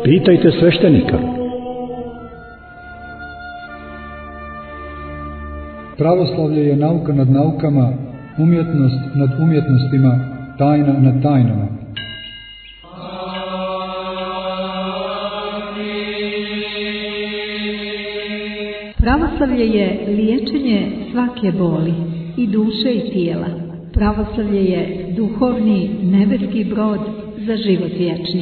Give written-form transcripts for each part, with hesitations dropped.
Pitajte sveštenika. Pravoslavlje je nauka nad naukama, umjetnost nad umjetnostima, tajna nad tajnama. Pravoslavlje je liječenje svake boli, i duše i tijela. Pravoslavlje je duhovni nebeski brod za život vječni.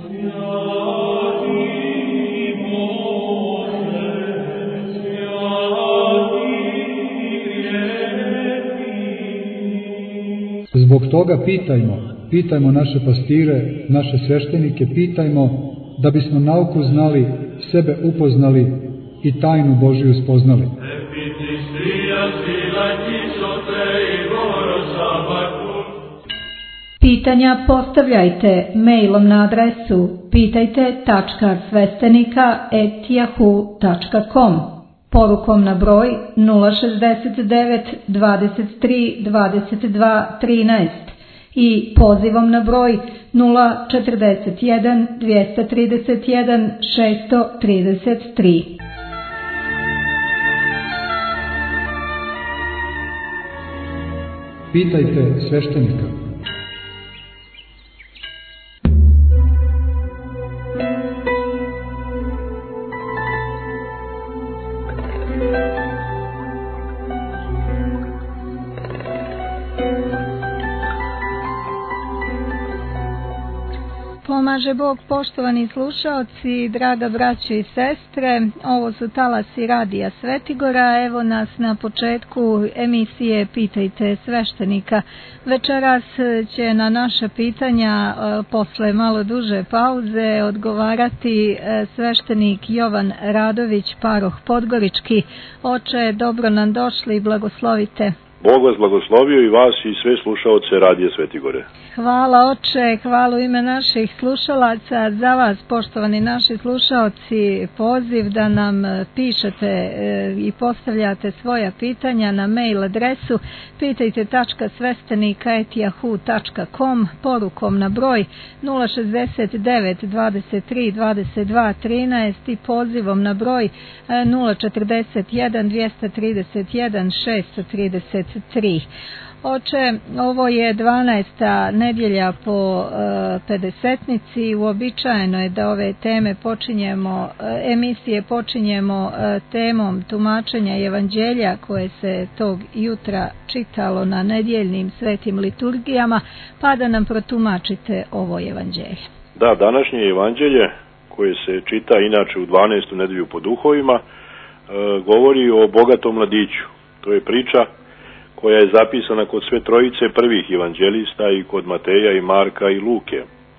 Zbog toga pitajmo naše pastire, naše sveštenike, pitajmo da bismo nauku znali, sebe upoznali i tajnu Božiju spoznali. Pitanja postavljajte mailom na adresu pitajte.svestenika@yahoo.com, porukom na broj 069 23 22 13 i pozivom na broj 041 231 633. Pitajte sveštenika. Pomaže Bog, poštovani slušaoci, draga braćo i sestre, ovo su talasi Radija Svetigora, evo nas na početku emisije Pitajte sveštenika. Večeras će na naša pitanja, posle malo duže pauze, odgovarati sveštenik Jovan Radović, paroh Podgorički. Oče, dobro nam došli, blagoslovite. Bog vas blagoslovio i vas i sve slušaoce Radije Svetigore. Hvala oče, hvala u ime naših slušalaca. Za vas, poštovani naši slušaoci, poziv da nam pišete i postavljate svoja pitanja na mail adresu pitajte.svestenika@yahoo.com, porukom na broj 069 23 22 13 i pozivom na broj 041 231 633. Oče, ovo je 12. nedjelja po pedesetnici. Uobičajeno je da ove teme emisije počinjemo temom tumačenja evanđelja koje se tog jutra čitalo na nedjeljnim svetim liturgijama, pa da nam protumačite ovo evanđelje. Da, današnje evanđelje koje se čita inače u 12. nedjelju po duhovima govori o bogatom mladiću. To je priča koja je zapisana kod sve trojice prvih evanđelista, i kod Mateja i Marka i Luke.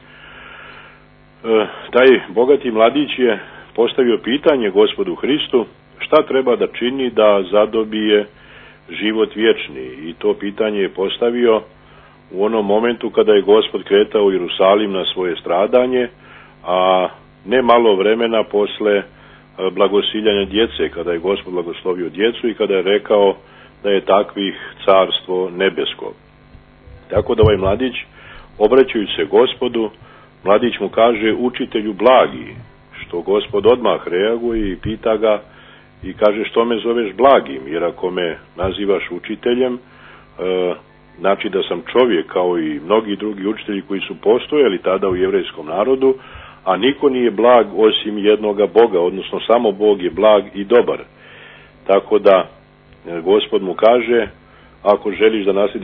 Taj bogati mladić je postavio pitanje Gospodu Hristu šta treba da čini da zadobije život vječni, i to pitanje je postavio u onom momentu kada je Gospod kretao u Jerusalim na svoje stradanje, a ne malo vremena posle blagosiljanja djece, kada je Gospod blagoslovio djecu i kada je rekao da je takvih carstvo nebesko. Tako da ovaj mladić, obraćajući se Gospodu, mladić mu kaže: učitelju blagi, što Gospod odmah reaguje i pita ga i kaže: što me zoveš blagim, jer ako me nazivaš učiteljem, znači da sam čovjek kao i mnogi drugi učitelji koji su postojali tada u jevrejskom narodu, a niko nije blag osim jednoga Boga, odnosno samo Bog je blag i dobar. Tako da Gospod mu kaže: ako želiš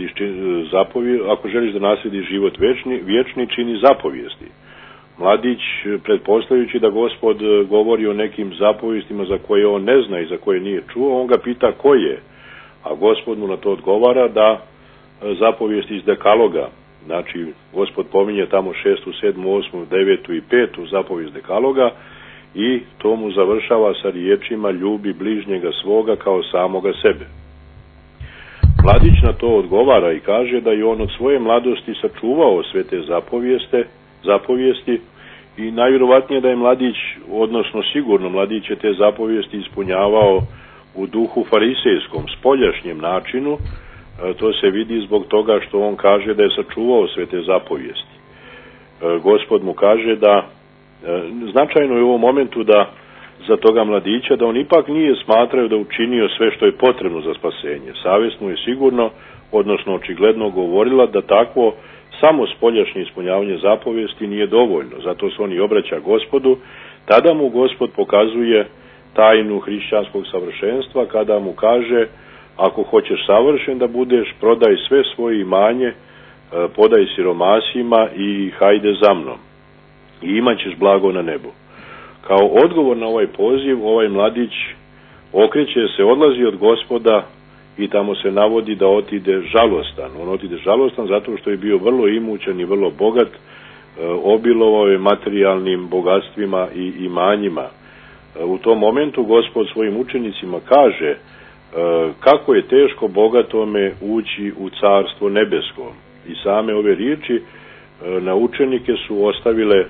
da naslediš život vječni, čini zapovijesti. Mladić, pretpostavljajući da Gospod govori o nekim zapovijestima za koje on ne zna i za koje nije čuo, on ga pita koje, a Gospod mu na to odgovara da zapovijesti iz Dekaloga. Znači, Gospod pominje tamo 6., 7., 8., 9. i 5. zapovijest Dekaloga, i to mu završava sa riječima: ljubi bližnjega svoga kao samoga sebe. Mladić na to odgovara i kaže da je on od svoje mladosti sačuvao sve te zapovijesti i najvjerovatnije da je mladić, odnosno sigurno mladić je te zapovijesti ispunjavao u duhu farisejskom, spoljašnjem načinu. To se vidi zbog toga što on kaže da je sačuvao sve te zapovijesti. Gospod mu kaže da Značajno je u ovom momentu da za toga mladića da on ipak nije smatrao da učinio sve što je potrebno za spasenje. Savjest mu je sigurno, odnosno očigledno govorila da takvo samo spoljašnje ispunjavanje zapovijesti nije dovoljno. Zato se on i obraća Gospodu. Tada mu Gospod pokazuje tajnu hrišćanskog savršenstva kada mu kaže: ako hoćeš savršen da budeš, prodaj sve svoje imanje, podaj siromasima i hajde za mnom i imat ćeš blago na nebu. Kao odgovor na ovaj poziv, ovaj mladić okreće se, odlazi od Gospoda i tamo se navodi da otide žalostan. On otide žalostan zato što je bio vrlo imućan i vrlo bogat, obilovao je materijalnim bogatstvima i imanjima. U tom momentu Gospod svojim učenicima kaže kako je teško bogatome ući u carstvo nebesko. I same ove riječi na učenike su ostavile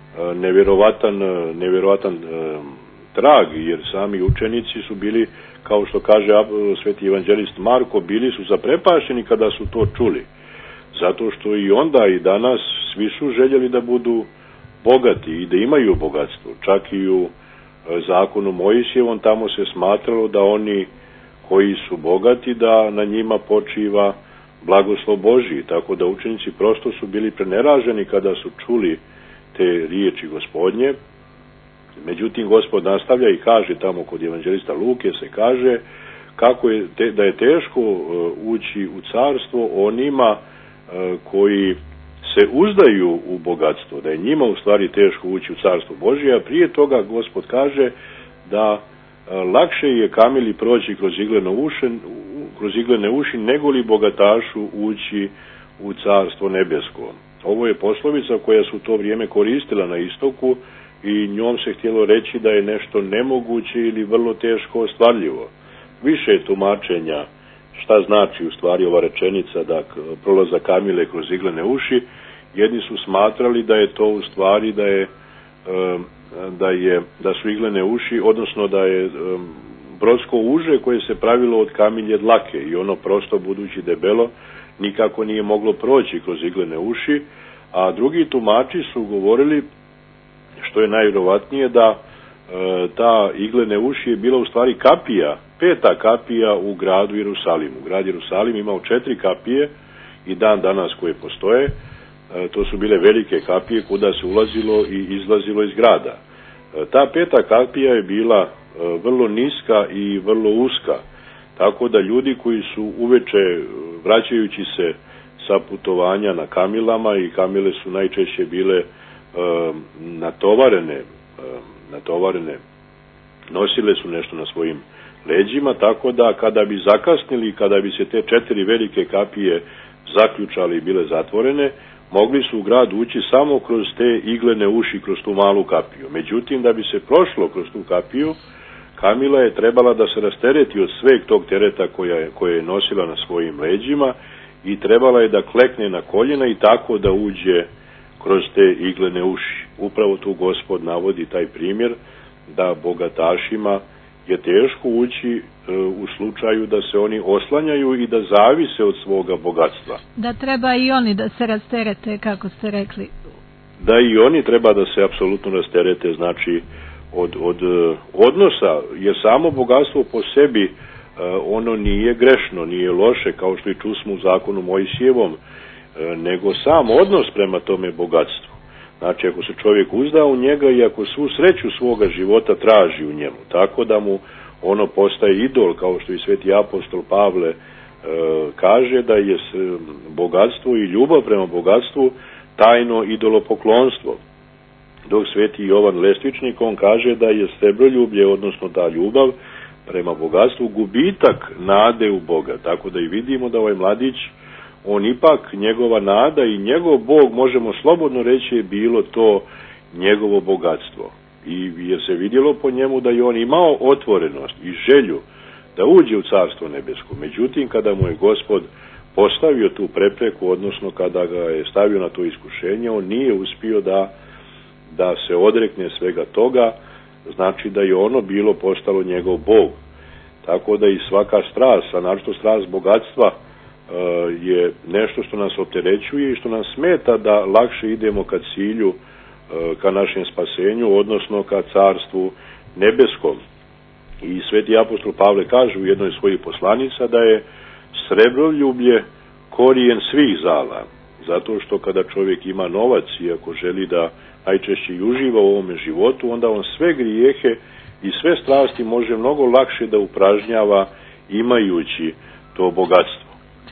nevjerovatan trag, jer sami učenici su bili, kao što kaže sveti evanđelist Marko, bili su zaprepašeni kada su to čuli. Zato što i onda i danas svi su željeli da budu bogati i da imaju bogatstvo. Čak i u zakonu Mojsijevom tamo se smatralo da oni koji su bogati, da na njima počiva blagoslov Božji. Tako da učenici prosto su bili preneraženi kada su čuli te riječi Gospodnje. Međutim, Gospod nastavlja i kaže tamo kod evanđelista Luke se kaže kako je da je teško ući u carstvo onima koji se uzdaju u bogatstvo, da je njima u stvari teško ući u carstvo Božje, a prije toga Gospod kaže da lakše je kamili proći kroz iglene uši nego li bogatašu ući u carstvo nebesko. Ovo je poslovica koja su u to vrijeme koristila na istoku i njom se htjelo reći da je nešto nemoguće ili vrlo teško ostvarljivo. Više je tumačenja šta znači u stvari ova rečenica da prolazak kamile kroz iglene uši. Jedni su smatrali da je to u stvari da su iglene uši, odnosno da je brodsko uže koje se pravilo od kamilje dlake i ono prosto budući debelo nikako nije moglo proći kroz iglene uši, a drugi tumači su govorili, što je najvjerovatnije, da ta iglene uši je bila u stvari kapija, 5. kapija u gradu Jerusalimu. Grad Jerusalim imao 4 kapije i dan danas koje postoje. To su bile velike kapije kuda se ulazilo i izlazilo iz grada. Ta 5. kapija je bila vrlo niska i vrlo uska, tako da ljudi koji su uveče vraćajući se sa putovanja na kamilama, i kamile su najčešće bile natovarene, nosile su nešto na svojim leđima, tako da kada bi zakasnili, kada bi se te 4 velike kapije zaključale i bile zatvorene, mogli su u grad ući samo kroz te iglene uši, kroz tu malu kapiju. Međutim, da bi se prošlo kroz tu kapiju, kamila je trebala da se rastereti od sveg tog tereta koje je nosila na svojim leđima i trebala je da klekne na koljena i tako da uđe kroz te iglene uši. Upravo tu Gospod navodi taj primjer da bogatašima je teško ući u slučaju da se oni oslanjaju i da zavise od svoga bogatstva. Da treba i oni da se rasterete, kako ste rekli. Da i oni treba da se apsolutno rasterete, znači od odnosa, jer samo bogatstvo po sebi ono nije grešno, nije loše, kao što i čusmo u zakonu Mojsijevom, nego sam odnos prema tome bogatstvu. Znači, ako se čovjek uzda u njega i ako svu sreću svoga života traži u njemu, tako da mu ono postaje idol, kao što i sveti apostol Pavle kaže da je bogatstvo i ljubav prema bogatstvu tajno idolopoklonstvo. Dok sveti Jovan Lestvičnik, on kaže da je srebroljublje, odnosno ta ljubav prema bogatstvu, gubitak nade u Boga. Tako da i vidimo da ovaj mladić, on ipak, njegova nada i njegov Bog, možemo slobodno reći, je bilo to njegovo bogatstvo. I je se vidjelo po njemu da je on imao otvorenost i želju da uđe u carstvo nebesko. Međutim, kada mu je Gospod postavio tu prepreku, odnosno kada ga je stavio na to iskušenje, on nije uspio da se odrekne svega toga, znači da je ono bilo postalo njegov Bog. Tako da i svaka strast, a naročito strast bogatstva, je nešto što nas opterećuje i što nam smeta da lakše idemo ka cilju ka našem spasenju, odnosno ka carstvu nebeskom. I sveti apostol Pavle kaže u jednoj svojih poslanica da je srebroljublje korijen svih zala, zato što kada čovjek ima novac i ako želi da najčešće i uživa u ovome životu, onda on sve grijehe i sve strasti može mnogo lakše da upražnjava imajući to bogatstvo.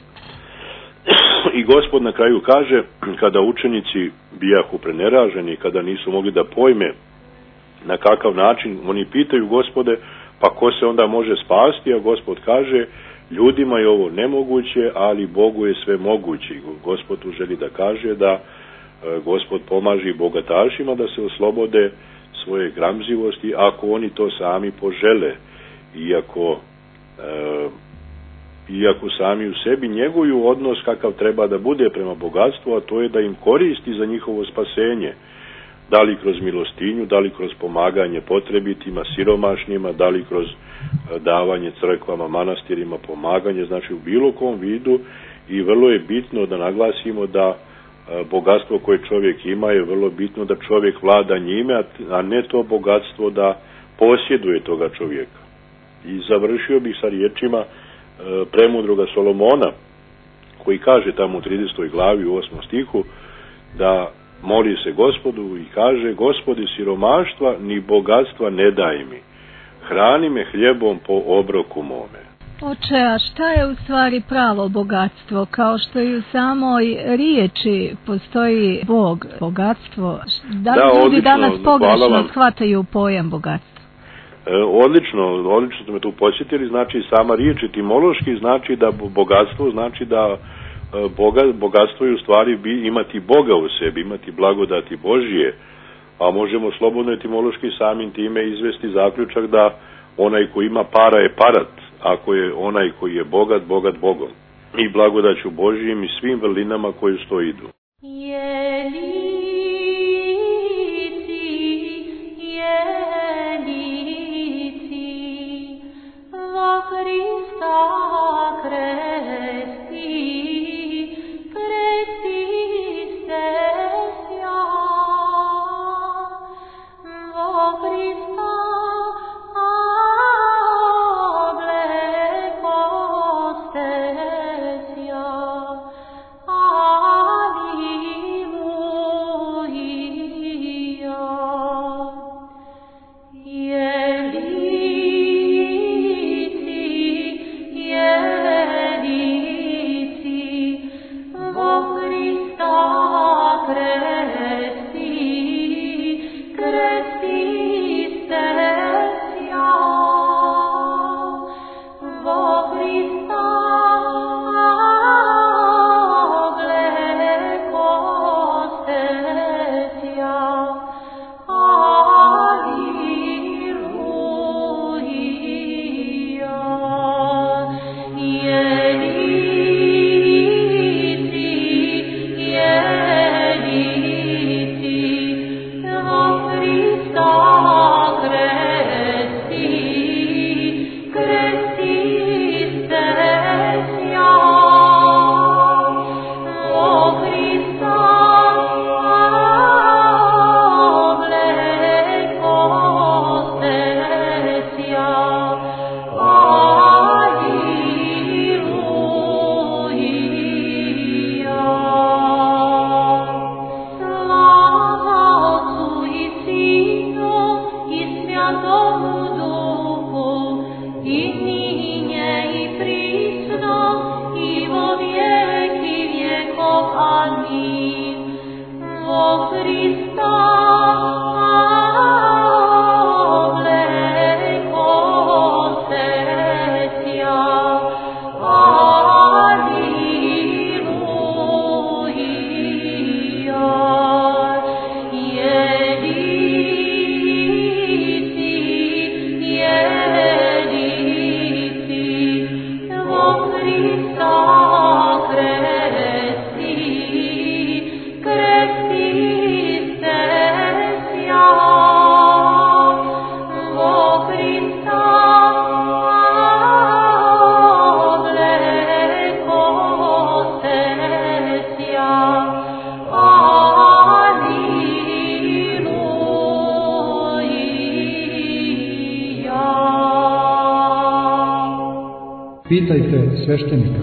I Gospod na kraju kaže, kada učenici bijahu preneraženi, kada nisu mogli da pojme na kakav način, oni pitaju Gospode, pa ko se onda može spasti, a Gospod kaže, ljudima je ovo nemoguće, ali Bogu je sve moguće. Gospod tu želi da kaže da Gospod pomaže bogatašima da se oslobode svoje gramzivosti ako oni to sami požele, iako sami u sebi njeguju odnos kakav treba da bude prema bogatstvu, a to je da im koristi za njihovo spasenje, da li kroz milostinju, da li kroz pomaganje potrebitima, siromašnjima, da li kroz davanje crkvama, manastirima, pomaganje, znači u bilo kom vidu. I vrlo je bitno da naglasimo da bogatstvo koje čovjek ima je vrlo bitno da čovjek vlada njime, a ne to bogatstvo da posjeduje toga čovjeka. I završio bih sa riječima premudroga Solomona, koji kaže tamo u 30. glavi u 8. stihu da moli se Gospodu i kaže, Gospodi, siromaštva ni bogatstva ne daj mi, hrani me hljebom po obroku mome. Oče, a šta je u stvari pravo bogatstvo? Kao što i u samoj riječi postoji Bog, bogatstvo. Da li ljudi danas pogrešno shvataju pojam bogatstva? Odlično ste me tu podsjetili, znači sama riječ etimološki znači da bogatstvo, znači da bogatstvo je u stvari imati Boga u sebi, imati blagodati Božije, a možemo slobodno etimološki samim time izvesti zaključak da onaj koji ima para je parat, ako je onaj koji je bogat, bogat Bogom i blagodaću Božijim i svim vrlinama koje uz to idu. Christi, Pitajte sveštenika.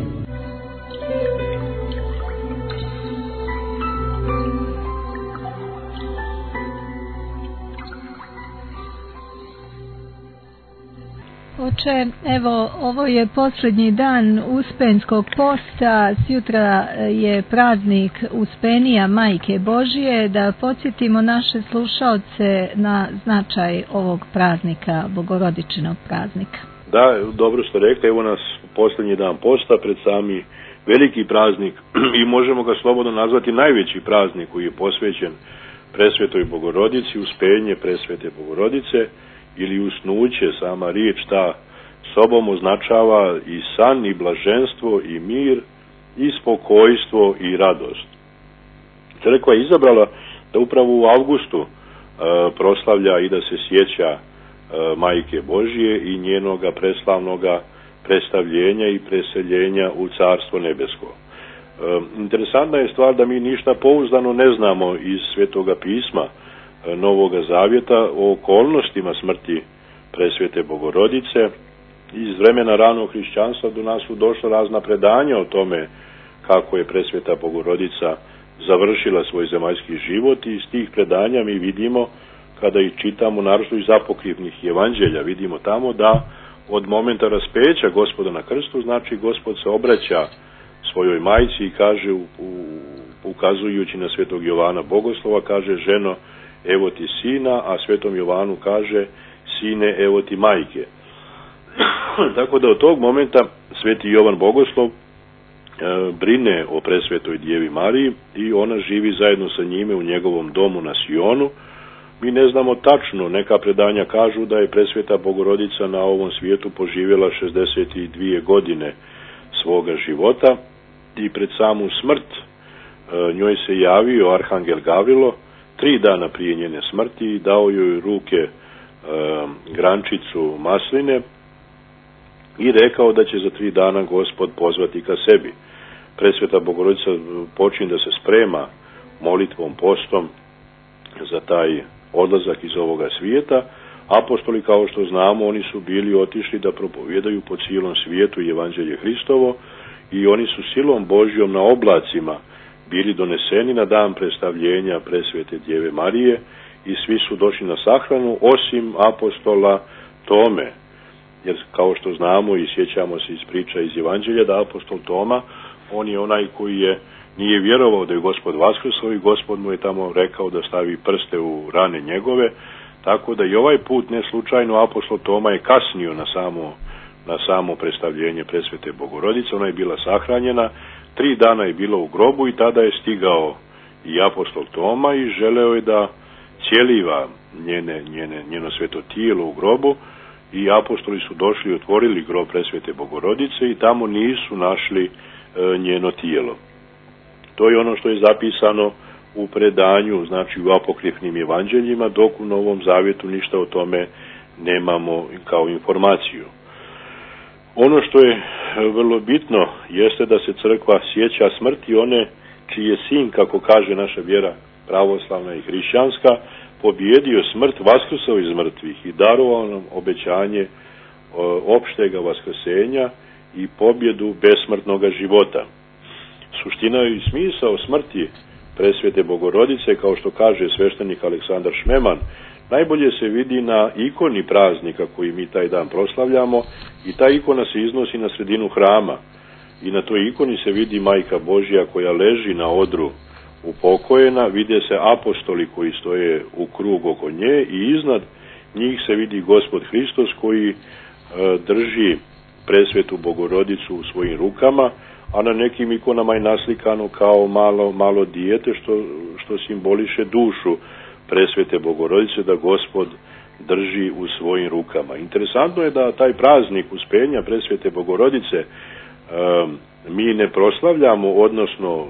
Oče, evo, ovo je posljednji dan Uspenskog posta, sjutra je praznik Uspenija Majke Božije, da podsjetimo naše slušaoce na značaj ovog praznika, Bogorodičinog praznika. Da, dobro ste rekli, evo nas posljednji dan posta, pred sami veliki praznik i možemo ga slobodno nazvati najveći praznik koji je posvećen presvetoj Bogorodici, uspenje presvete Bogorodice, ili usnuće, sama riječ ta sobom označava i san, i blaženstvo, i mir, i spokojstvo, i radost. Crkva je izabrala da upravo u avgustu proslavlja i da se sjeća Majke Božije i njenoga preslavnoga predstavljenja i preseljenja u Carstvo nebesko. Interesantna je stvar da mi ništa pouzdano ne znamo iz Svetoga pisma Novoga Zavjeta o okolnostima smrti presvete Bogorodice. Iz vremena ranog hrišćanstva do nas su došla razna predanja o tome kako je presveta Bogorodica završila svoj zemaljski život, i iz tih predanja mi vidimo, kada ih čitamo, naročito iz apokrifnih evanđelja, vidimo tamo da od momenta raspeća Gospoda na krstu, znači Gospod se obraća svojoj majci i kaže, ukazujući na svetog Jovana Bogoslova, kaže: ženo, evo ti sina, a svetom Jovanu kaže: sine, evo ti majke. Tako da od tog momenta sveti Jovan Bogoslov brine o presvetoj Djevi Mariji i ona živi zajedno sa njime u njegovom domu na Sionu. Mi ne znamo tačno, neka predanja kažu da je presveta Bogorodica na ovom svijetu poživjela 62 godine svoga života i pred samu smrt njoj se javio arhangel Gavrilo 3 dana prije njene smrti i dao joj u ruke grančicu masline i rekao da će za 3 dana Gospod pozvati ka sebi. Presveta Bogorodica počinje da se sprema molitvom, postom za taj odlazak iz ovoga svijeta. Apostoli, kao što znamo, oni su bili otišli da propovijedaju po cijelom svijetu evanđelje Hristovo i oni su silom Božjom na oblacima bili doneseni na dan predstavljenja presvete Djeve Marije i svi su došli na sahranu osim apostola Tome. Jer kao što znamo i sjećamo se iz priča iz evanđelja da apostol Toma, on je onaj koji nije vjerovao da je Gospod vaskrsao i Gospod mu je tamo rekao da stavi prste u rane njegove, tako da i ovaj put ne slučajno apostol Toma je kasnio na samo predstavljenje presvete Bogorodice. Ona je bila sahranjena, 3 dana je bila u grobu i tada je stigao i apostol Toma i želeo je da cijeliva njeno sveto tijelo u grobu, i apostoli su došli i otvorili grob presvete Bogorodice i tamo nisu našli njeno tijelo. To je ono što je zapisano u predanju, znači u apokrifnim evanđeljima, dok u Novom Zavjetu ništa o tome nemamo kao informaciju. Ono što je vrlo bitno jeste da se crkva sjeća smrti one čiji je sin, kako kaže naša vjera pravoslavna i hrišćanska, pobjedio smrt, vaskrsao iz mrtvih i darovao nam obećanje opštega vaskrsenja i pobjedu besmrtnoga života. Suština i smisao smrti presvete Bogorodice, kao što kaže sveštenik Aleksandar Šmeman, najbolje se vidi na ikoni praznika koji mi taj dan proslavljamo, i ta ikona se iznosi na sredinu hrama i na toj ikoni se vidi Majka Božja koja leži na odru upokojena, vide se apostoli koji stoje u krug oko nje i iznad njih se vidi Gospod Hristos koji drži presvetu Bogorodicu u svojim rukama, a na nekim ikonama je naslikano kao malo dijete što simboliše dušu presvete Bogorodice da Gospod drži u svojim rukama. Interesantno je da taj praznik uspenja presvete Bogorodice mi ne proslavljamo, odnosno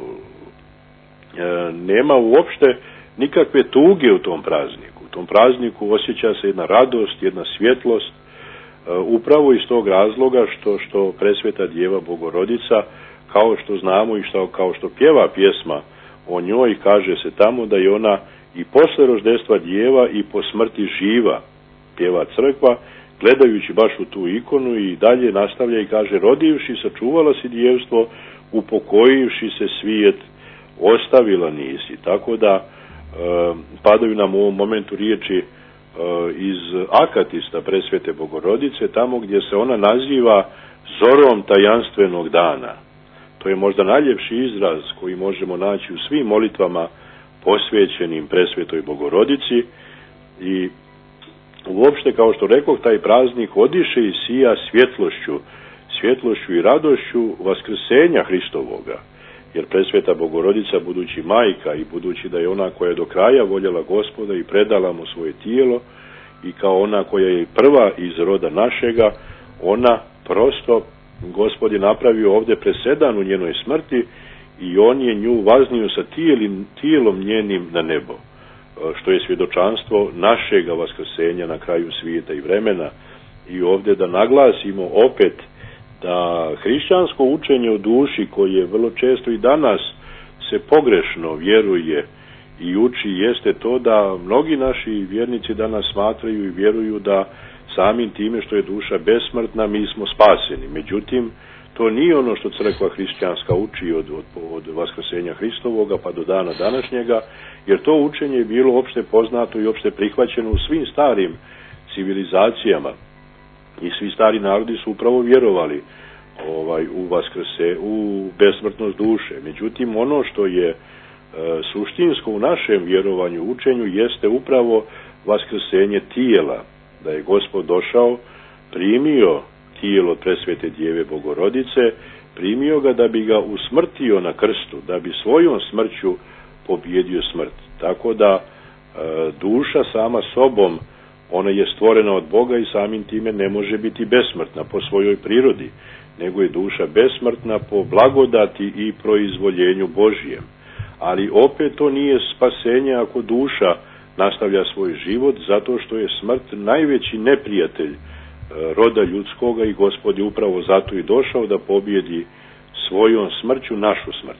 nema uopšte nikakve tuge u tom prazniku. U tom prazniku osjeća se jedna radost, jedna svjetlost, upravo iz tog razloga što presveta Djeva Bogorodica, kao što znamo i kao što pjeva pjesma o njoj, kaže se tamo da je ona i posle roždestva djeva i po smrti živa, pjeva crkva, gledajući baš u tu ikonu i dalje nastavlja i kaže: rodivši sačuvala si djevstvo, upokojivši se svijet, ostavila nisi. Tako da padaju nam u ovom momentu riječi iz Akatista Presvete Bogorodice, tamo gdje se ona naziva zorom tajanstvenog dana. To je možda najljepši izraz koji možemo naći u svim molitvama posvećenim Presvetoj Bogorodici i uopšte, kao što rekoh, taj praznik odiše i sija svjetlošću i radošću vaskrsenja Hristovoga. Jer Presveta Bogorodica, budući majka i budući da je ona koja je do kraja voljela Gospoda i predala mu svoje tijelo i kao ona koja je prva iz roda našega, ona prosto, Gospod je napravio ovdje presedan u njenoj smrti i on je nju vaznio sa tijelom njenim na nebo, što je svjedočanstvo našega vaskrsenja na kraju svijeta i vremena. I ovdje da naglasimo opet da hrišćansko učenje o duši, koje vrlo često i danas se pogrešno vjeruje i uči, jeste to da mnogi naši vjernici danas smatraju i vjeruju da samim time što je duša besmrtna mi smo spaseni. Međutim, to nije ono što crkva hrišćanska uči od vaskrsenja Hristovoga pa do dana današnjega, jer to učenje je bilo opšte poznato i opšte prihvaćeno u svim starim civilizacijama. I svi stari narodi su upravo vjerovali u besmrtnost duše. Međutim, ono što je suštinsko u našem vjerovanju, učenju, jeste upravo vaskrsenje tijela. Da je Gospod došao, primio tijelo od Presvete Djeve Bogorodice, primio ga da bi ga usmrtio na krstu, da bi svojom smrću pobjedio smrt. Tako da duša sama sobom, ona je stvorena od Boga i samim time ne može biti besmrtna po svojoj prirodi, nego je duša besmrtna po blagodati i proizvoljenju Božijem. Ali opet to nije spasenje ako duša nastavlja svoj život, zato što je smrt najveći neprijatelj roda ljudskoga i Gospod je upravo zato i došao da pobjedi svojom smrću našu smrt.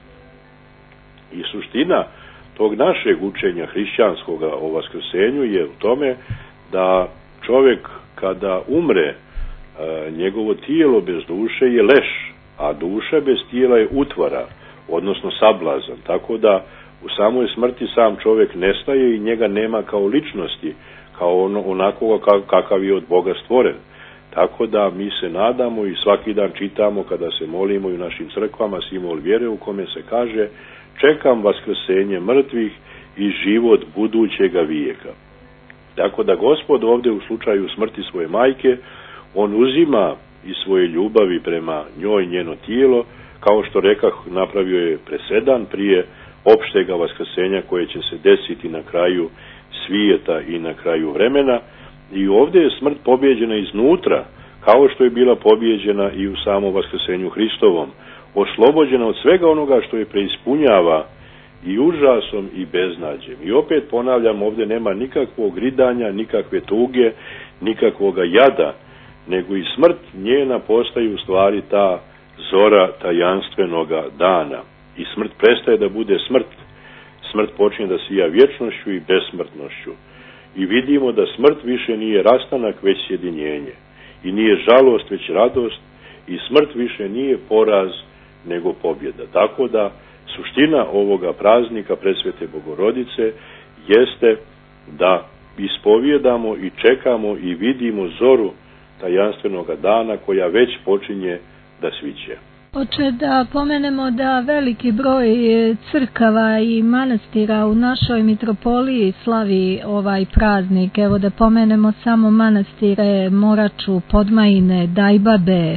I suština tog našeg učenja hrišćanskoga o vaskrsenju je u tome da čovjek kada umre, njegovo tijelo bez duše je leš, a duša bez tijela je utvara, odnosno sablazan. Tako da u samoj smrti sam čovjek nestaje i njega nema kao ličnosti, kao onakoga kakav je od Boga stvoren. Tako da mi se nadamo i svaki dan čitamo kada se molimo i u našim crkvama simbol vjere u kome se kaže: čekam vaskrsenje mrtvih i život budućega vijeka. Tako da Gospod ovdje u slučaju smrti svoje majke, on uzima iz svoje ljubavi prema njoj njeno tijelo, kao što rekah, napravio je presedan prije opštega vaskrsenja koje će se desiti na kraju svijeta i na kraju vremena. I ovdje je smrt pobjeđena iznutra, kao što je bila pobjeđena i u samom vaskrsenju Hristovom, oslobođena od svega onoga što je preispunjava i užasom i beznađem. I opet ponavljam, ovdje nema nikakvog ridanja, nikakve tuge, nikakvoga jada, nego i smrt njena postaje u stvari ta zora tajanstvenoga dana. I smrt prestaje da bude smrt. Smrt počinje da sija vječnošću i besmrtnošću. I vidimo da smrt više nije rastanak, već sjedinjenje. I nije žalost, već radost. I smrt više nije poraz, nego pobjeda. Tako da suština ovoga praznika Presvete Bogorodice jeste da ispovjedamo i čekamo i vidimo zoru tajanstvenoga dana koja već počinje da sviće. Oče, da pomenemo da veliki broj crkava i manastira u našoj mitropoliji slavi ovaj praznik. Evo da pomenemo samo manastire Moraču, Podmajine, Dajbabe,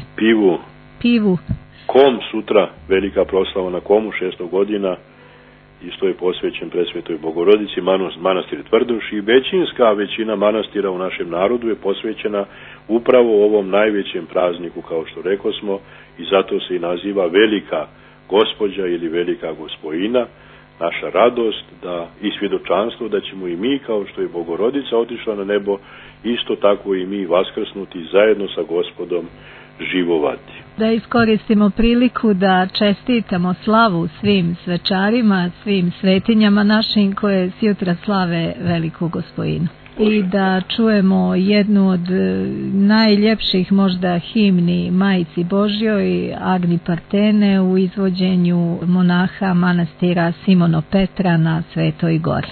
Pivu. Kom sutra, velika proslava na Komu, 600 godina, isto je posvećen Presvetoj Bogorodici, manastir Tvrduši i većina manastira u našem narodu je posvećena upravo ovom najvećem prazniku, kao što rekosmo, i zato se i naziva Velika Gospođa ili Velika Gospojina, naša radost da i svjedočanstvo da ćemo i mi, kao što je Bogorodica otišla na nebo, isto tako i mi vaskrsnuti zajedno sa Gospodom živovati. Da iskoristimo priliku da čestitamo slavu svim svečarima, svim svetinjama našim koje sjutra slave Veliku Gospojinu. i da čujemo jednu od najljepših možda himni Majici Božjoj, Agni Partene, u izvođenju monaha manastira Simono Petra na Svetoj Gori.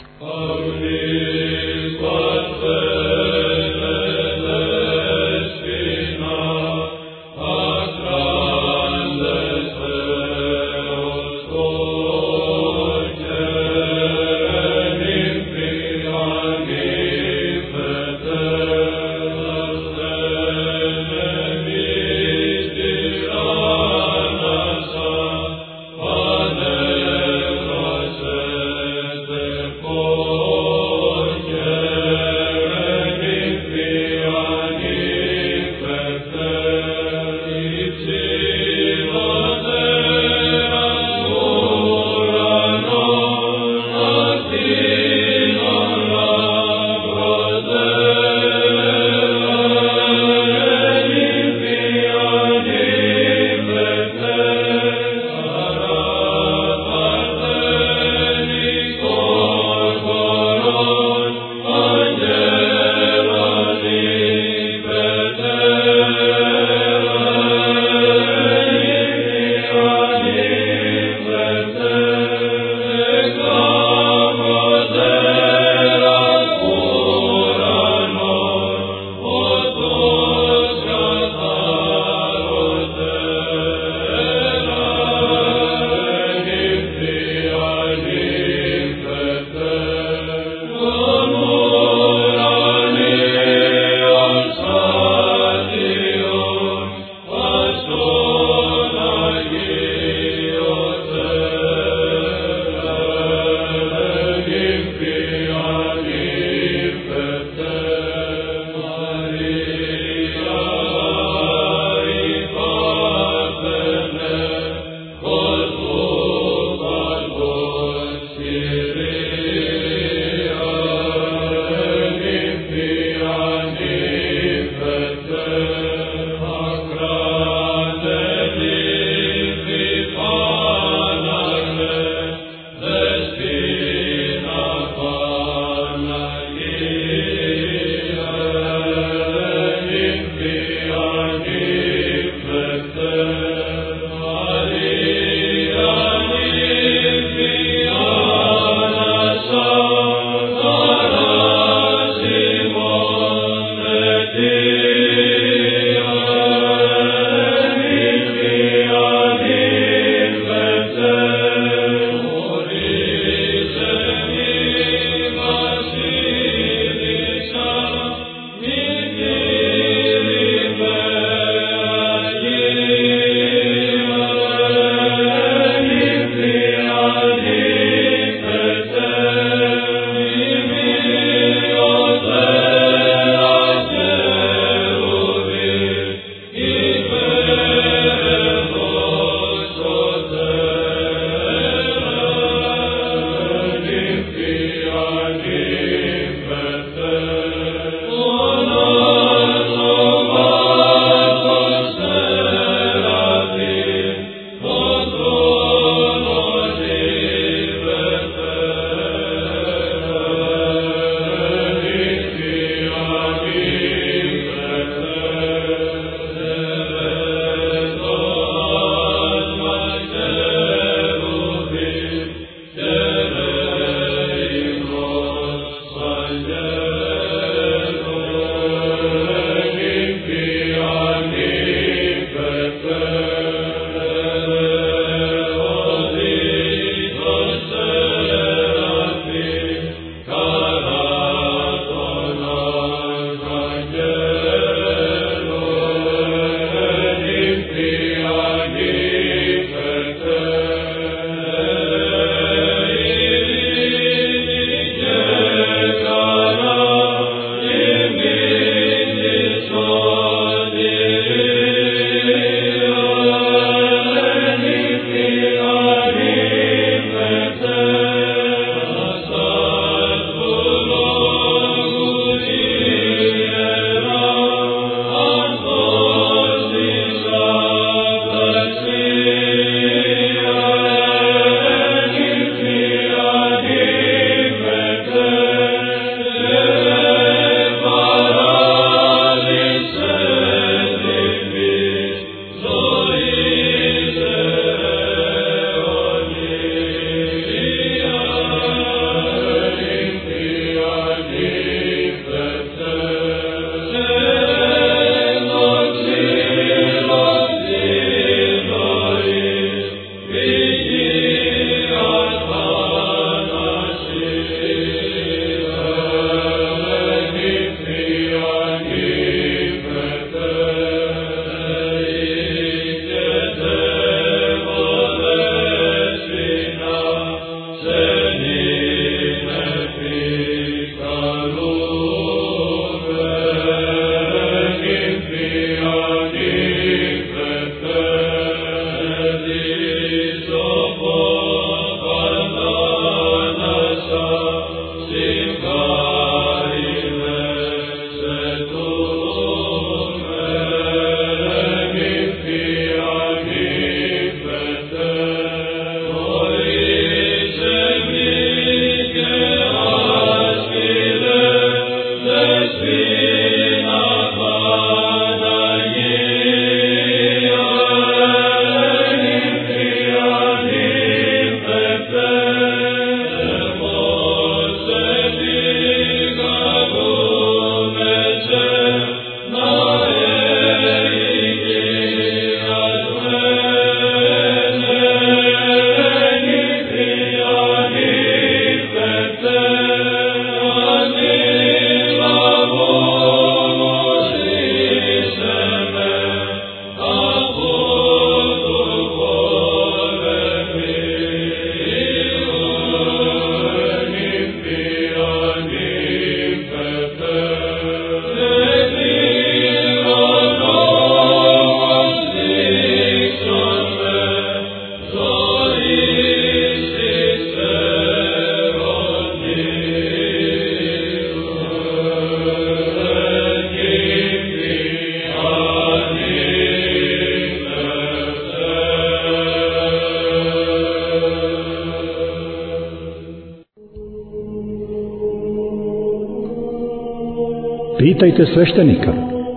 Yeah. Pitajte sveštenika.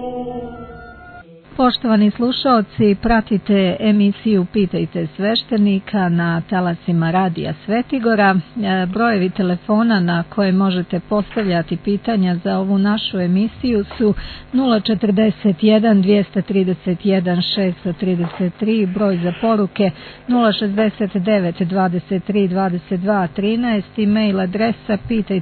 Poštovani slušaoci, pratite emisiju Pitajte sveštenika na talasima Radija Svetigora. Brojevi telefona na koje možete postavljati pitanja za ovu našu emisiju su 041 231 633, broj za poruke 069 23 22 13, e-mail adresa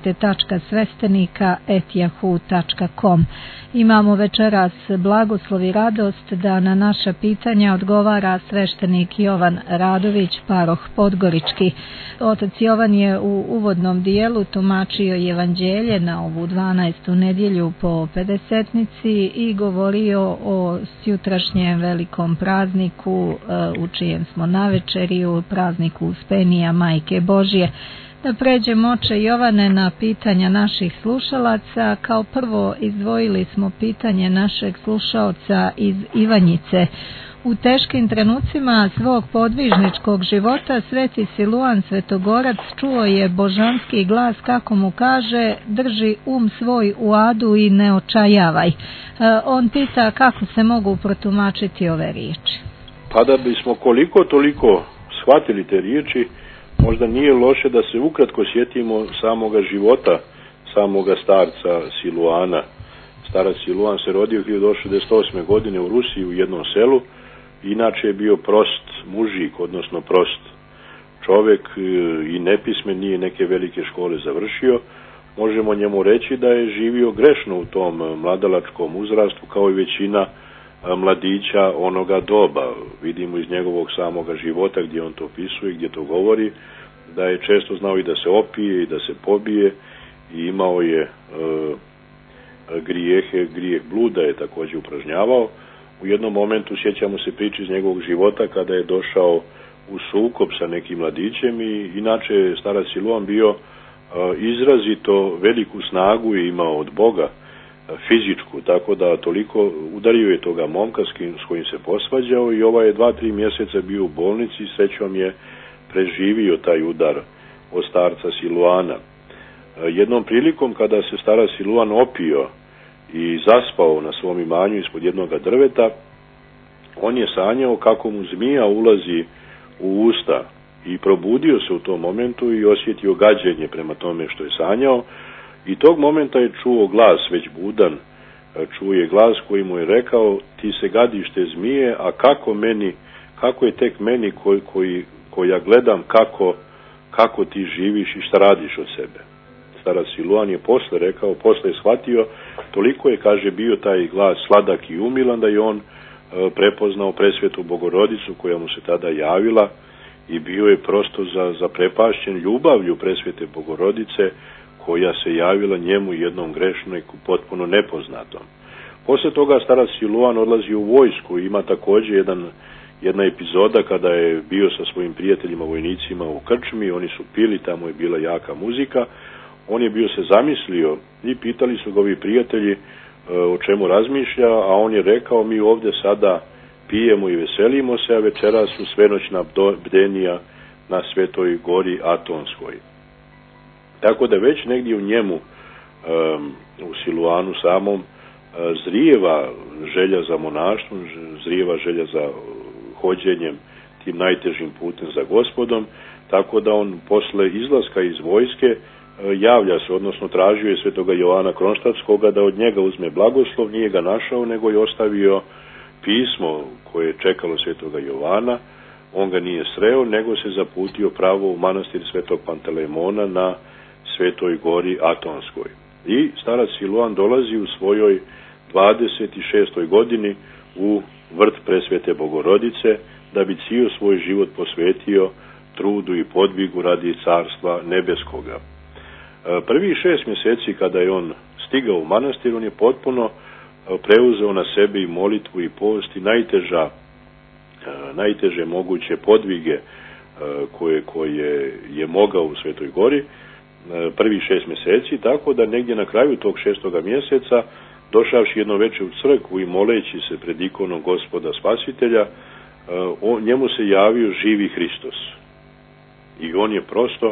pitajte.sveštenika@yahoo.com. Imamo večeras blagoslov i radost da na naša pitanja odgovara sveštenik Jovan Radović, paroh Podgorički. Otac Jovan je u uvodnom dijelu tumačio evanđelje na ovu 12. nedjelju po Pedesetnici i govorio o sutrašnjem velikom prazniku u čijem smo navečeriju, prazniku Uspenija Majke Božje. Da pređemo, oče Jovane, na pitanja naših slušalaca. Kao prvo izdvojili smo pitanje našeg slušaoca iz Ivanjice. U teškim trenucima svog podvižničkog života Sveti Siluan Svetogorac čuo je božanski glas kako mu kaže: drži svoj u adu i ne očajavaj. On pita kako se mogu protumačiti ove riječi. Pa da bismo koliko toliko shvatili te riječi, možda nije loše da se ukratko sjetimo samoga života samoga starca Siluana. Starac Siluan se rodio 1968. godine u Rusiji u jednom selu. Inače je bio prost mužik, odnosno prost čovjek i nepismen, nije neke velike škole završio. Možemo njemu reći da je živio grešno u tom mladalačkom uzrastu kao i većina mladića onoga doba. Vidimo iz njegovog samoga života gdje on to opisuje, gdje to govori, da je često znao i da se opije i da se pobije i imao je grijeh bluda je također upražnjavao. U jednom momentu sjećamo se priče iz njegovog života kada je došao u sukob sa nekim mladićem i inače je starac Siluan bio izrazito veliku snagu i imao od Boga, fizičku, tako da toliko udario je toga momka s kojim se posvađao i ovaj je 2-3 mjeseca bio u bolnici i srećom je preživio taj udar od starca Siluana. Jednom prilikom kada se starac Siluan opio i zaspao na svom imanju ispod jednog drveta, on je sanjao kako mu zmija ulazi u usta i probudio se u tom momentu i osjetio gađenje prema tome što je sanjao. I tog momenta je čuo glas, već budan, čuje glas koji mu je rekao: ti se gadiš te zmije, a kako je tek meni koji ja gledam kako ti živiš i šta radiš od sebe. Starac Siluan je posle je shvatio, toliko je, kaže, bio taj glas sladak i umilan da je on prepoznao presvetu Bogorodicu koja mu se tada javila i bio je prosto zaprepašćen ljubavlju presvete Bogorodice koja se javila njemu jednom grešniku potpuno nepoznatom. Posle toga starac Siluan odlazi u vojsku i ima također jedna epizoda kada je bio sa svojim prijateljima vojnicima u krčmi, oni su pili, tamo je bila jaka muzika. on je bio se zamislio i pitali su ga ovi prijatelji o čemu razmišlja, a on je rekao, mi ovdje sada pijemo i veselimo se, a večeras su svenoćna bdenija na Svetoj gori Atonskoj. Tako da već negdje u njemu, u Siluanu samom, zrijeva želja za monaštvom, zrijeva želja za hođenjem tim najtežim putem za Gospodom, tako da on posle izlaska iz vojske javlja se, odnosno tražio je svetoga Jovana Kronštadtskoga da od njega uzme blagoslov, nije ga našao, nego je ostavio pismo koje je čekalo svetoga Jovana. On ga nije sreo, nego se zaputio pravo u manastir svetog Pantelejmona na Svetoj gori Atonskoj. I starac Siluan dolazi u svojoj 26. godini u vrt Presvete Bogorodice, da bi cijel svoj život posvetio trudu i podvigu radi Carstva nebeskoga. Prvi 6 mjeseci kada je on stigao u manastir, on je potpuno preuzeo na sebe i molitvu i post i najteže moguće podvige koje je mogao u Svetoj gori, prvi 6 mjeseci, tako da negdje na kraju tog 6. mjeseca, došavši jedno večer u crkvu i moleći se pred ikonom Gospoda Spasitelja, njemu se javio živi Hristos. I on je prosto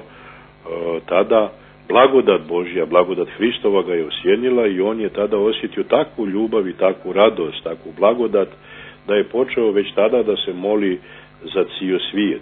tada blagodat Božja, blagodat Hristova ga je osjenila i on je tada osjetio takvu ljubav i takvu radost, takvu blagodat, da je počeo već tada da se moli za cijel svijet.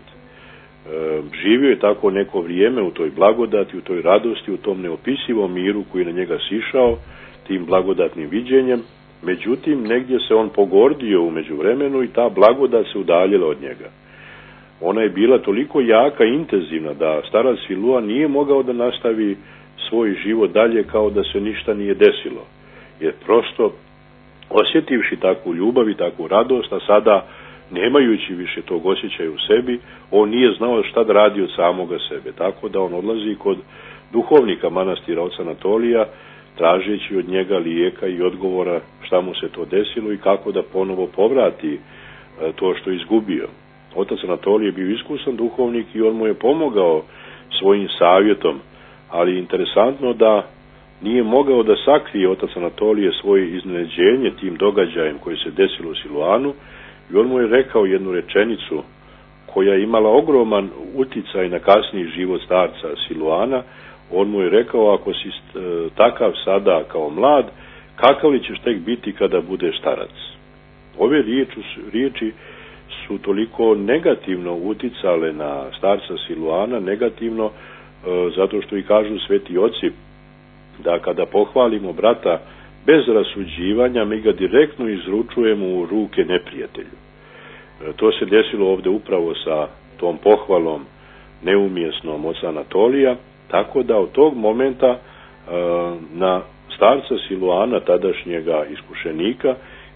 Živio je tako neko vrijeme u toj blagodati, u toj radosti, u tom neopisivom miru koji je na njega sišao, tim blagodatnim viđenjem. Međutim, negdje se on pogordio u međuvremenu i ta blagodat se udaljila od njega. Ona je bila toliko jaka i intenzivna da starac Siluan nije mogao da nastavi svoj život dalje kao da se ništa nije desilo. Jer prosto, osjetivši takvu ljubav i takvu radost, a sada nemajući više tog osjećaja u sebi, on nije znao šta da radi od samoga sebe. Tako da on odlazi kod duhovnika manastira oca Anatolija, tražeći od njega lijeka i odgovora šta mu se to desilo i kako da ponovo povrati to što je izgubio. Otac Anatolij je bio iskusan duhovnik i on mu je pomogao svojim savjetom, ali interesantno da nije mogao da sakrije otac Anatolije svoje iznenađenje tim događajem koji se desilo u Siluanu i on mu je rekao jednu rečenicu koja je imala ogroman uticaj na kasniji život starca Siluana. On mu je rekao, ako si takav sada kao mlad, kakav li ćeš tek biti kada budeš starac? Ove riječi su toliko negativno uticale na starca Siluana, negativno zato što i kažu sveti oci da kada pohvalimo brata bez rasuđivanja, mi ga direktno izručujemo u ruke neprijatelju. To se desilo ovdje upravo sa tom pohvalom neumjesnom oca Anatolija, tako da od tog momenta na starca Siluana, tadašnjega iskušenika,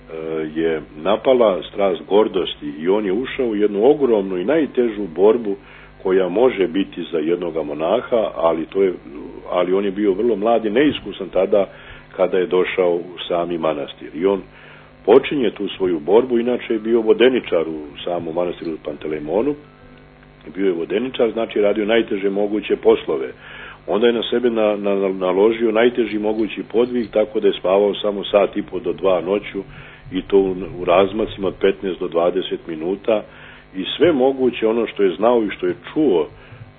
je napala strast gordosti i on je ušao u jednu ogromnu i najtežu borbu koja može biti za jednoga monaha, ali on je bio vrlo mlad i neiskusan tada kada je došao u sami manastir. I on počinje tu svoju borbu, inače je bio vodeničar u samom manastiru Pantelejmonu, bio je vodeničar, znači radio najteže moguće poslove. Onda je na sebe naložio najteži mogući podvig, tako da je spavao samo 1,5 do 2 noću i to u razmacima od 15 do 20 minuta i sve moguće ono što je znao i što je čuo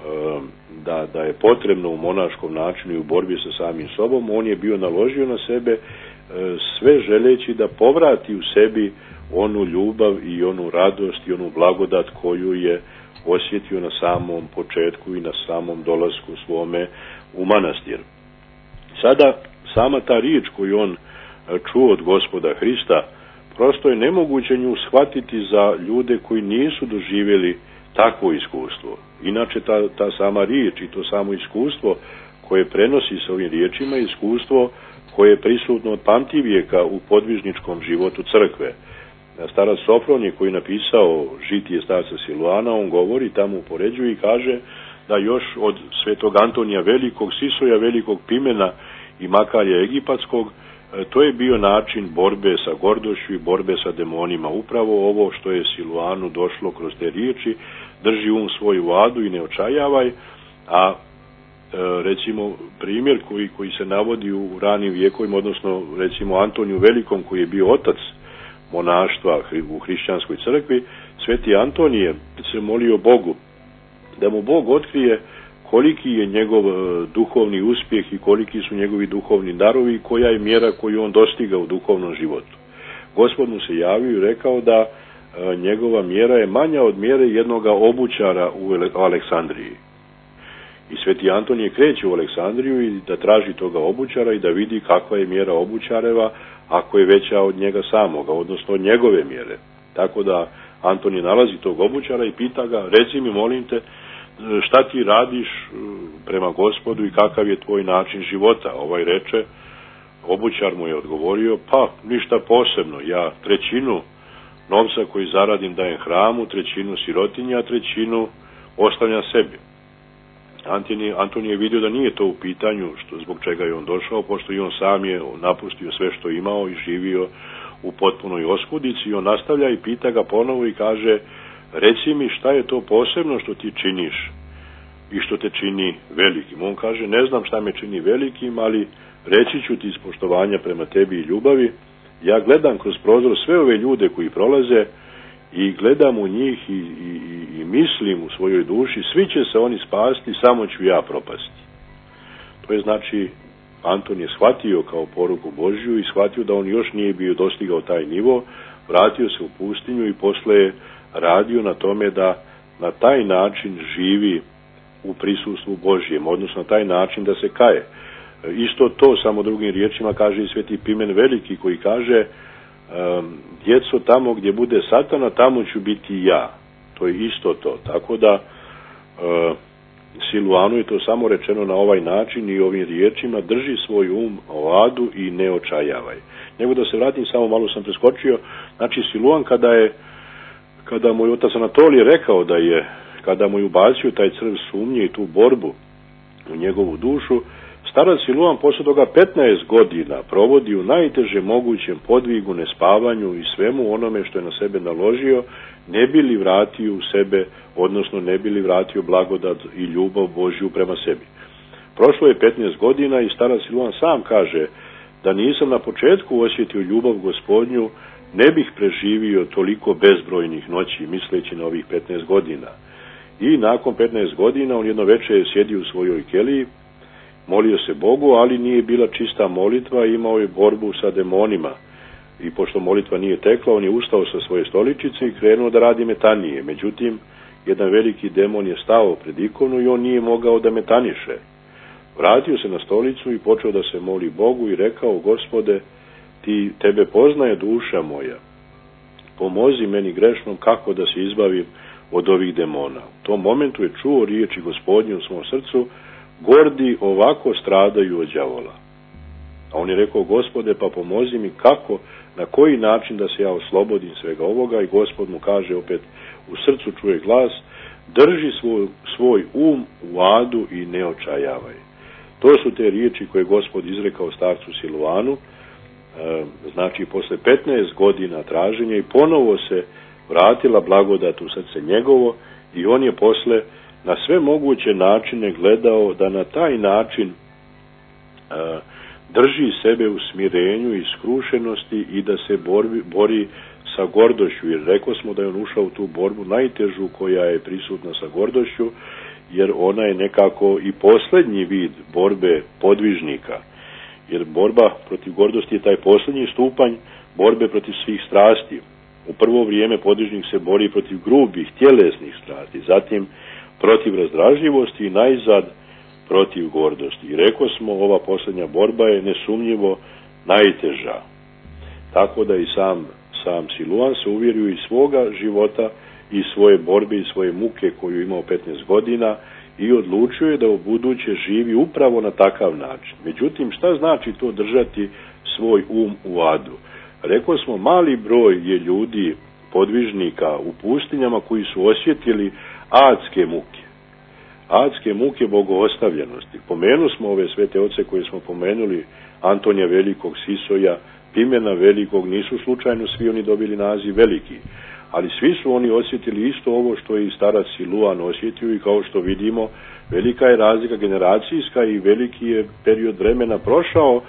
da je potrebno u monaškom načinu i u borbi sa samim sobom, on je bio naložio na sebe sve želeći da povrati u sebi onu ljubav i onu radost i onu blagodat koju je osjetio na samom početku i na samom dolasku svome u manastir. Sada sama ta riječ koju on čuo od Gospoda Hrista, prosto je nemoguće nju shvatiti za ljude koji nisu doživjeli takvo iskustvo. Inače ta sama riječ i to samo iskustvo koje prenosi sa ovim riječima, iskustvo koje je prisutno od pamtivijeka u podvižničkom životu crkve. Starac Sofronije koji je napisao žitije starca Siluana, on govori, tamo upoređuje i kaže da još od svetog Antonija Velikog, Sisoja Velikog, Pimena i Makarija Egipatskog, to je bio način borbe sa gordošću i borbe sa demonima. Upravo ovo što je Siluanu došlo kroz te riječi, drži svoj u adu i ne očajavaj, a recimo primjer koji se navodi u ranim vijekovima, odnosno recimo Antoniju Velikom koji je bio otac monaštva u hrišćanskoj crkvi. Sveti Antonije se molio Bogu da mu Bog otkrije koliki je njegov duhovni uspjeh i koliki su njegovi duhovni darovi i koja je mjera koju on dostiga u duhovnom životu. Gospod mu se javio i rekao da njegova mjera je manja od mjere jednoga obućara u Aleksandriji. I sveti Antonije kreće u Aleksandriju i da traži toga obućara i da vidi kakva je mjera obućareva ako je veća od njega samoga, odnosno od njegove mjere. Tako da Antonije nalazi tog obućara i pita ga, reci mi molim te, šta ti radiš prema Gospodu i kakav je tvoj način života? Ovaj reče, obućar mu je odgovorio, pa ništa posebno, ja 1/3 novca koji zaradim dajem hramu, 1/3 sirotinja, 1/3 ostavljam sebi. Antonije je vidio da nije to u pitanju zbog čega je on došao, pošto i on sam je napustio sve što imao i živio u potpunoj oskudici. I on nastavlja i pita ga ponovo i kaže, reci mi šta je to posebno što ti činiš i što te čini velikim. On kaže, ne znam šta me čini velikim, ali reći ću ti iz poštovanja prema tebi i ljubavi. Ja gledam kroz prozor sve ove ljude koji prolaze i gledam u njih i mislim u svojoj duši, svi će se oni spasti, samo ću ja propasti. To je znači, Anton je shvatio kao poruku Božju i shvatio da on još nije bio dostigao taj nivo, vratio se u pustinju i posle je radio na tome da na taj način živi u prisustvu Božjem, odnosno na taj način da se kaje. Isto to, samo drugim riječima, kaže i sveti Pimen Veliki koji kaže, djeco, tamo gdje bude Satana, tamo ću biti ja. To je isto to. Tako da Siluanu je to samo rečeno na ovaj način i ovim riječima, drži svoj um u adu i ne očajavaj. Nego da se vratim, samo malo sam preskočio, znači Siluan kada mu je otac Anatolije rekao da je, kada mu je ubacio taj crv sumnje i tu borbu u njegovu dušu, starac Siluan posle toga 15 godina provodi u najtežem mogućem podvigu, nespavanju i svemu onome što je na sebe naložio, ne bi li vratio u sebe, odnosno ne bi li vratio blagodat i ljubav Božju prema sebi. Prošlo je 15 godina i starac Siluan sam kaže da nisam na početku osjetio ljubav Gospodnju, ne bih preživio toliko bezbrojnih noći, misleći na ovih 15 godina. I nakon 15 godina on jedno večer je sjedio u svojoj keliji, molio se Bogu, ali nije bila čista molitva, imao je borbu sa demonima. I pošto molitva nije tekla, on je ustao sa svoje stoličice i krenuo da radi metanije. Međutim, jedan veliki demon je stao pred ikonu i on nije mogao da metaniše. Vratio se na stolicu i počeo da se moli Bogu i rekao, Gospode, tebe poznaje duša moja. Pomozi meni grešnom kako da se izbavim od ovih demona. U tom momentu je čuo riječi Gospodnje u svom srcu, gordi ovako stradaju od đavola. A on je rekao, Gospode, pa pomozi mi kako, na koji način da se ja oslobodim svega ovoga, i Gospod mu kaže opet, u srcu čuje glas, drži svoj um u adu i ne očajavaj. To su te riječi koje Gospod izrekao starcu Siluanu, znači posle 15 godina traženja i ponovo se vratila blagodat u srce njegovo i on je posle na sve moguće načine gledao da na taj način drži sebe u smirenju i skrušenosti i da se bori sa gordošću, jer rekao smo da je on ušao u tu borbu najtežu koja je prisutna sa gordošću, jer ona je nekako i posljednji vid borbe podvižnika, jer borba protiv gordosti je taj posljednji stupanj borbe protiv svih strasti. U prvo vrijeme podvižnik se bori protiv grubih, tjelesnih strasti, zatim protiv razdražljivosti i najzad protiv gordosti. I rekao smo, ova posljednja borba je nesumnjivo najteža. Tako da i sam Siluan se uvjerio iz svoga života i svoje borbe i svoje muke koju je imao 15 godina i odlučio je da u buduće živi upravo na takav način. Međutim, šta znači to držati svoj um u adu? Rekao smo, mali broj je ljudi, podvižnika u pustinjama koji su osjetili adske muke. Adske muke bogoostavljenosti. Pomenu smo ove svete oce koje smo pomenuli, Antonija Velikog, Sisoja, Pimena Velikog, nisu slučajno svi oni dobili naziv veliki. ali svi su oni osjetili isto ovo što je i starac Siluan osjetio i kao što vidimo, velika je razlika generacijska i veliki je period vremena prošao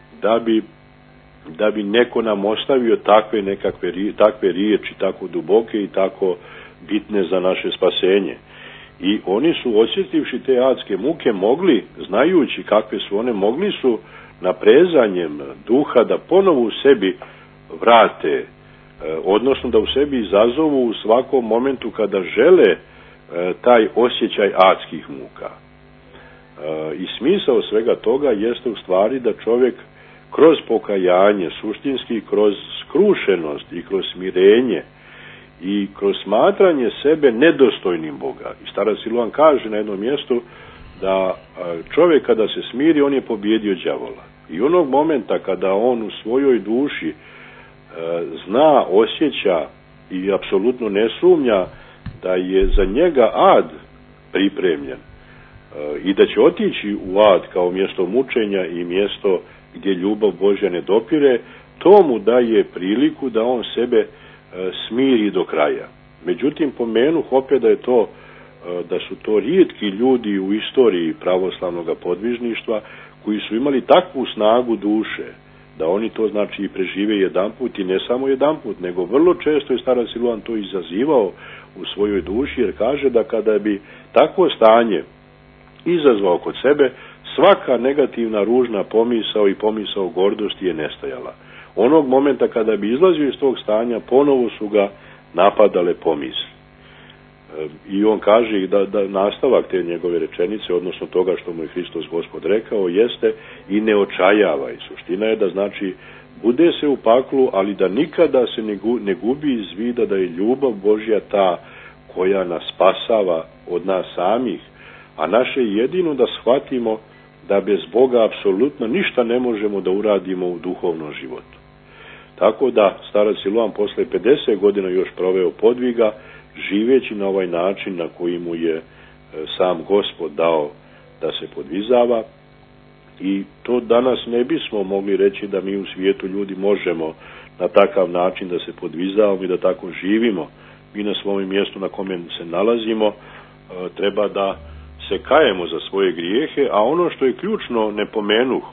da bi neko nam ostavio takve riječi, tako duboke i tako bitne za naše spasenje. I oni su, osjetivši te adske muke, mogli, znajući kakve su one, mogli su naprezanjem duha da ponovo u sebi vrate, odnosno da u sebi izazovu u svakom momentu kada žele taj osjećaj adskih muka. I smisao svega toga jeste u stvari da čovjek kroz pokajanje, suštinski kroz skrušenost i kroz smirenje i kroz smatranje sebe nedostojnim Boga. I starac Siluan kaže na jednom mjestu da čovjek kada se smiri, on je pobjedio đavola. I onog momenta kada on u svojoj duši zna, osjeća i apsolutno ne sumnja da je za njega ad pripremljen i da će otići u ad kao mjesto mučenja i mjesto gdje ljubav Božja ne dopire, to mu daje priliku da on sebe smiri do kraja. Međutim, pomenuh opet da su to rijetki ljudi u istoriji pravoslavnog podvižništva koji su imali takvu snagu duše, da oni to znači i prežive jedanput i ne samo jedanput, nego vrlo često je starac Siluan to izazivao u svojoj duši, jer kaže da kada bi takvo stanje izazvao kod sebe, svaka negativna ružna pomisao i pomisao gordosti je nestajala. Onog momenta kada bi izlazio iz tog stanja, ponovo su ga napadale pomisli. I on kaže da nastavak te njegove rečenice, odnosno toga što mu je Hristos Gospod rekao, jeste i ne očajavaj. Suština je da znači bude se u paklu, ali da nikada se ne gubi iz vida da je ljubav Božja ta koja nas spasava od nas samih, a naše jedino da shvatimo da bez Boga apsolutno ništa ne možemo da uradimo u duhovnom životu. Tako da starac Siluan posle 50 godina još proveo podviga, živeći na ovaj način na koji mu je sam Gospod dao da se podvizava. I to danas ne bismo mogli reći da mi u svijetu ljudi možemo na takav način da se podvizavamo i da tako živimo. Mi na svom mjestu na kome se nalazimo treba da se kajemo za svoje grijehe, a ono što je ključno, ne pomenuh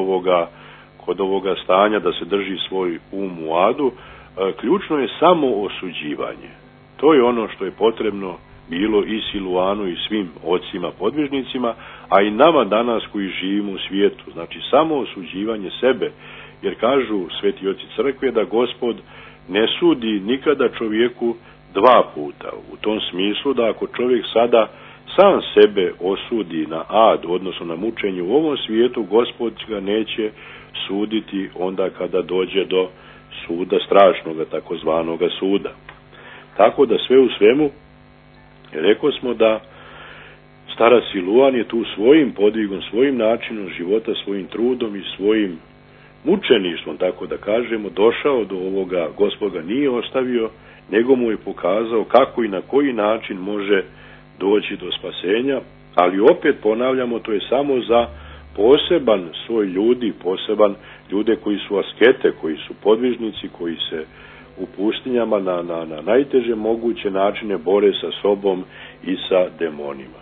kod ovoga stanja da se drži svoj u adu, ključno je samo osuđivanje. To je ono što je potrebno bilo i Siluanu i svim ocima podvižnicima, a i nama danas koji živimo u svijetu. Znači samo osuđivanje sebe, jer kažu sveti oci crkve da Gospod ne sudi nikada čovjeku dva puta. U tom smislu da ako čovjek sada sam sebe osudi na ad, odnosno na mučenje u ovom svijetu, Gospod ga neće suditi onda kada dođe do suda strašnoga, takozvanoga suda. Tako da sve u svemu, rekao smo da starac Siluan je tu svojim podvigom, svojim načinom života, svojim trudom i svojim mučeništvom, tako da kažemo, došao do ovoga. Gospod ga nije ostavio, nego mu je pokazao kako i na koji način može doći do spasenja, ali opet ponavljamo, to je samo za poseban svoj ljudi, poseban ljude koji su askete, koji su podvižnici, koji se u pustinjama na najteže moguće načine bore sa sobom i sa demonima.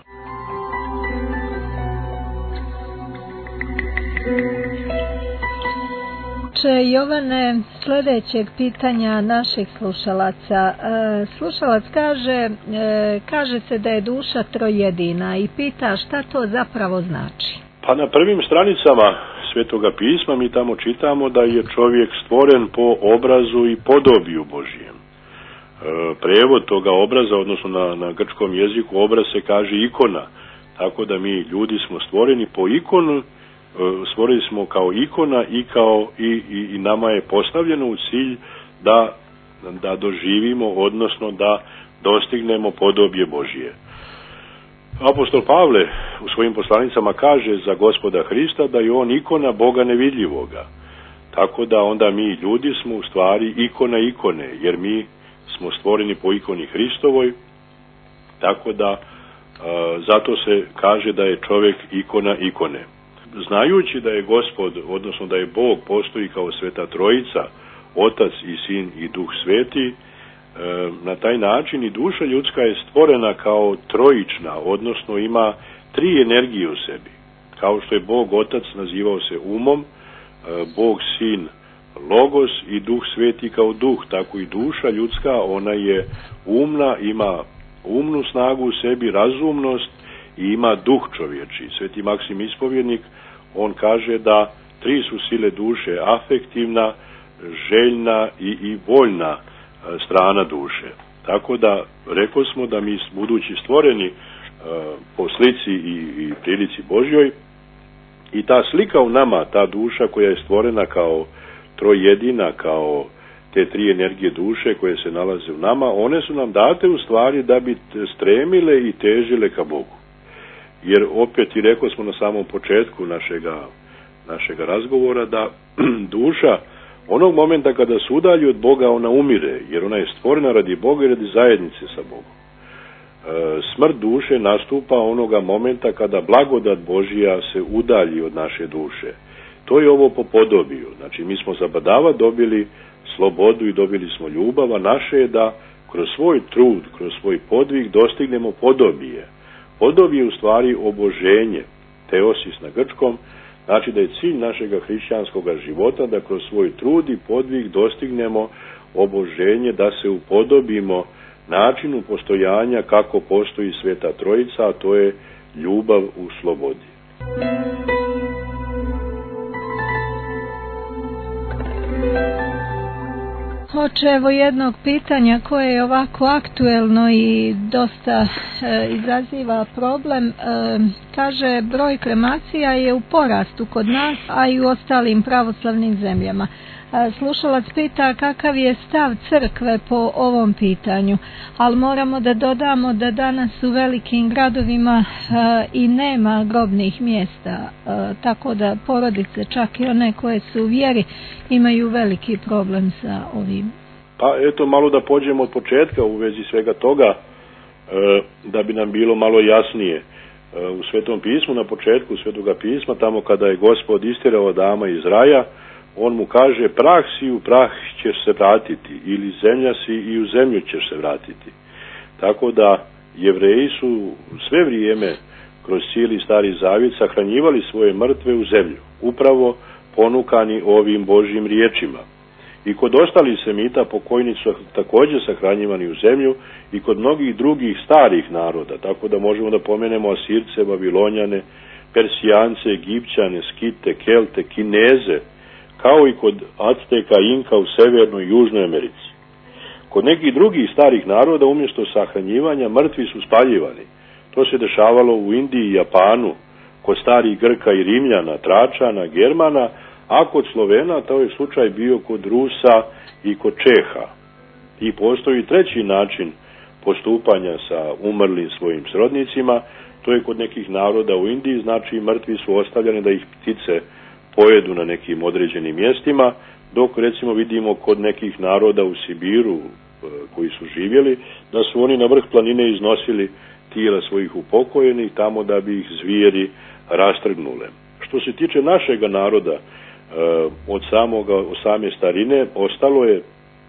Jovane, sljedećeg pitanja naših slušalaca. Slušalac kaže se da je duša trojedina i pita šta to zapravo znači. Pa na prvim stranicama Svetoga pisma mi tamo čitamo da je čovjek stvoren po obrazu i podobiju Božijem. Prevod toga obraza, odnosno na grčkom jeziku obraz se kaže ikona. Tako da mi ljudi smo stvoreni po ikonu, stvoreni smo kao ikona i nama je postavljeno u cilj da doživimo, odnosno da dostignemo podobje Božije. Apostol Pavle u svojim poslanicama kaže za Gospoda Hrista da je on ikona Boga nevidljivoga. Tako da onda mi ljudi smo u stvari ikona ikone, jer mi smo stvoreni po ikoni Hristovoj, tako da zato se kaže da je čovjek ikona ikone. Znajući da je Gospod, odnosno da je Bog postoji kao Sveta Trojica, Otac i Sin i Duh Sveti, Na taj način i duša ljudska je stvorena kao trojična, odnosno ima 3 energije u sebi. Kao što je Bog Otac nazivao se umom, Bog Sin Logos i Duh Sveti kao duh, tako i duša ljudska, ona je umna, ima umnu snagu u sebi, razumnost i ima duh čovječi. Sveti Maksim Ispovjednik, on kaže da 3 su sile duše, afektivna, željna i voljna strana duše. Tako da, rekao smo da mi budući stvoreni po slici i prilici Božjoj, i ta slika u nama, ta duša koja je stvorena kao trojedina, kao te 3 energije duše koje se nalaze u nama, one su nam date u stvari da bi stremile i težile ka Bogu. Jer opet i rekao smo na samom početku našega razgovora da duša onog momenta kada se udalji od Boga, ona umire, jer ona je stvorena radi Boga i radi zajednice sa Bogom. Smrt duše nastupa onoga momenta kada blagodat Božija se udalji od naše duše. To je ovo po podobiju. Znači, mi smo za badava dobili slobodu i dobili smo ljubav, a naše je da kroz svoj trud, kroz svoj podvig dostignemo podobije. Podobije u stvari oboženje, teosis na grčkom, znači da je cilj našega hrišćanskog života da kroz svoj trud i podvig dostignemo oboženje, da se upodobimo načinu postojanja kako postoji Sveta Trojica, a to je ljubav u slobodi. Oče, evo jednog pitanja koje je ovako aktuelno i dosta izaziva problem. Kaže, broj kremacija je u porastu kod nas, a i u ostalim pravoslavnim zemljama. Slušalac pita kakav je stav crkve po ovom pitanju, ali moramo da dodamo da danas u velikim gradovima i nema grobnih mjesta, tako da porodice, čak i one koje su u vjeri, imaju veliki problem sa ovim. Pa eto, malo da pođemo od početka u vezi svega toga, da bi nam bilo malo jasnije. U Svetom pismu, na početku Svetoga pisma, tamo kada je Gospod istjerao Adama iz raja, on mu kaže, prah si, u prah ćeš se vratiti, ili zemlja si i u zemlju ćeš se vratiti. Tako da Jevreji su sve vrijeme kroz cijeli Stari Zavjet sahranjivali svoje mrtve u zemlju, upravo ponukani ovim Božjim riječima. I kod ostalih semita pokojnici su također sahranjivani u zemlju i kod mnogih drugih starih naroda, tako da možemo da pomenemo Asirce, Babilonjane, Persijance, Egipćane, Skite, Kelte, Kineze, kao i kod Azteka, Inka u Severnoj i Južnoj Americi. Kod nekih drugih starih naroda umjesto sahranjivanja mrtvi su spaljivani. To se dešavalo u Indiji i Japanu, kod starih Grka i Rimljana, Tračana, Germana, a kod Slovena to je slučaj bio kod Rusa i kod Čeha. I postoji treći način postupanja sa umrlim svojim srodnicima, to je kod nekih naroda u Indiji, znači mrtvi su ostavljeni da ih ptice pojedu na nekim određenim mjestima, dok recimo vidimo kod nekih naroda u Sibiru koji su živjeli, da su oni na vrh planine iznosili tijela svojih upokojenih tamo da bi ih zvijeri rastrgnule. Što se tiče našega naroda, od same starine ostalo je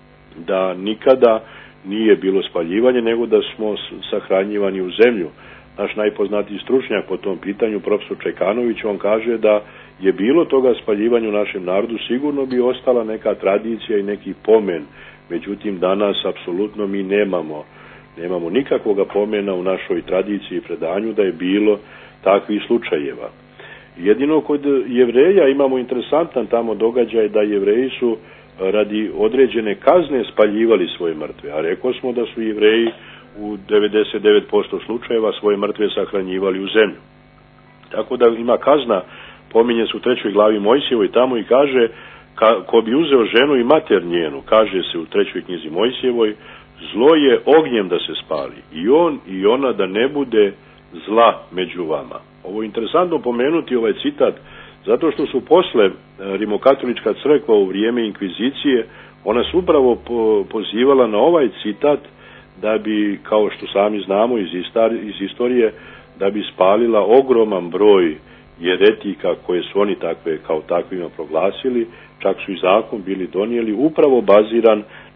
da nikada nije bilo spaljivanje, nego da smo sahranjivani u zemlju. Naš najpoznatiji stručnjak po tom pitanju, profesor Čekanović, on kaže da je bilo toga spaljivanja u našem narodu, sigurno bi ostala neka tradicija i neki pomen. Međutim, danas apsolutno mi nemamo nikakvoga pomena u našoj tradiciji i predanju da je bilo takvih slučajeva. Jedino kod Jevreja imamo interesantan tamo događaj da Jevreji su radi određene kazne spaljivali svoje mrtve, a rekao smo da su Jevreji u 99% slučajeva svoje mrtve sahranjivali u zemlju. Tako da ima kazna, pominje se u 3. glavi Mojsijevoj tamo i kaže, ko bi uzeo ženu i mater njenu, kaže se u 3. knjizi Mojsijevoj, zlo je ognjem da se spali, i on i ona da ne bude zla među vama. Ovo je interesantno pomenuti ovaj citat, zato što su posle Rimokatolička crkva u vrijeme inkvizicije, ona su upravo pozivala na ovaj citat da bi, kao što sami znamo iz istorije, da bi spalila ogroman broj jeretika koje su oni kao takvima proglasili, čak su i zakon bili donijeli upravo baziran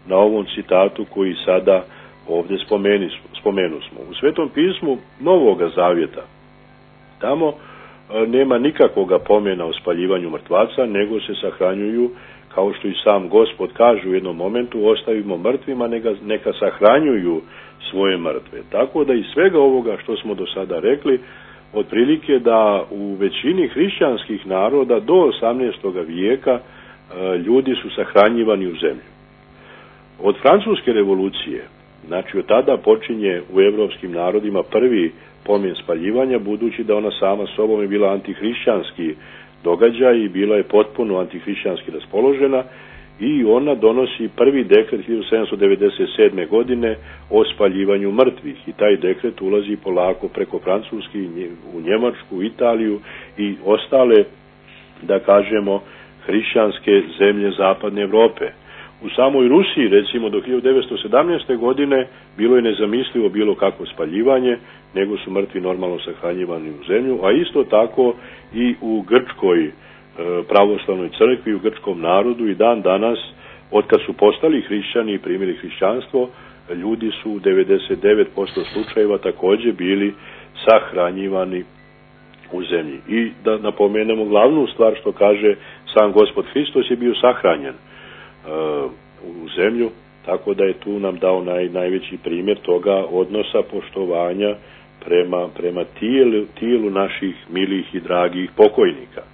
na ovom citatu koji sada ovdje spomenu smo. U Svetom pismu Novoga Zavjeta tamo nema nikakvoga pomena o spaljivanju mrtvaca, nego se sahranjuju, kao što i sam Gospod kaže u jednom momentu, ostavimo mrtvima, neka sahranjuju svoje mrtve. Tako da iz svega ovoga što smo do sada rekli, otprilike da u većini hrišćanskih naroda do 18. vijeka ljudi su sahranjivani u zemlju. Od Francuske revolucije, znači od tada počinje u evropskim narodima prvi pomen spaljivanja, budući da ona sama sobom je bila antihrišćanski događaj i bila je potpuno antihrišćanski raspoložena, i ona donosi prvi dekret 1797. godine o spaljivanju mrtvih, i taj dekret ulazi polako preko Francuske u Njemačku, Italiju i ostale, da kažemo, hrišćanske zemlje zapadne Evrope. U samoj Rusiji, recimo, do 1917. godine bilo je nezamislivo bilo kakvo spaljivanje, nego su mrtvi normalno sahranjivani u zemlju, a isto tako i u Grčkoj pravoslavnoj crkvi, u grčkom narodu, i dan danas, otkad su postali hrišćani i primili hrišćanstvo, ljudi su u 99% slučajeva također bili sahranjivani u zemlji. I da napomenemo glavnu stvar što kaže sam Gospod Hristos, je bio sahranjen u zemlju, tako da je tu nam dao najveći primjer toga odnosa poštovanja prema tijelu naših milih i dragih pokojnika.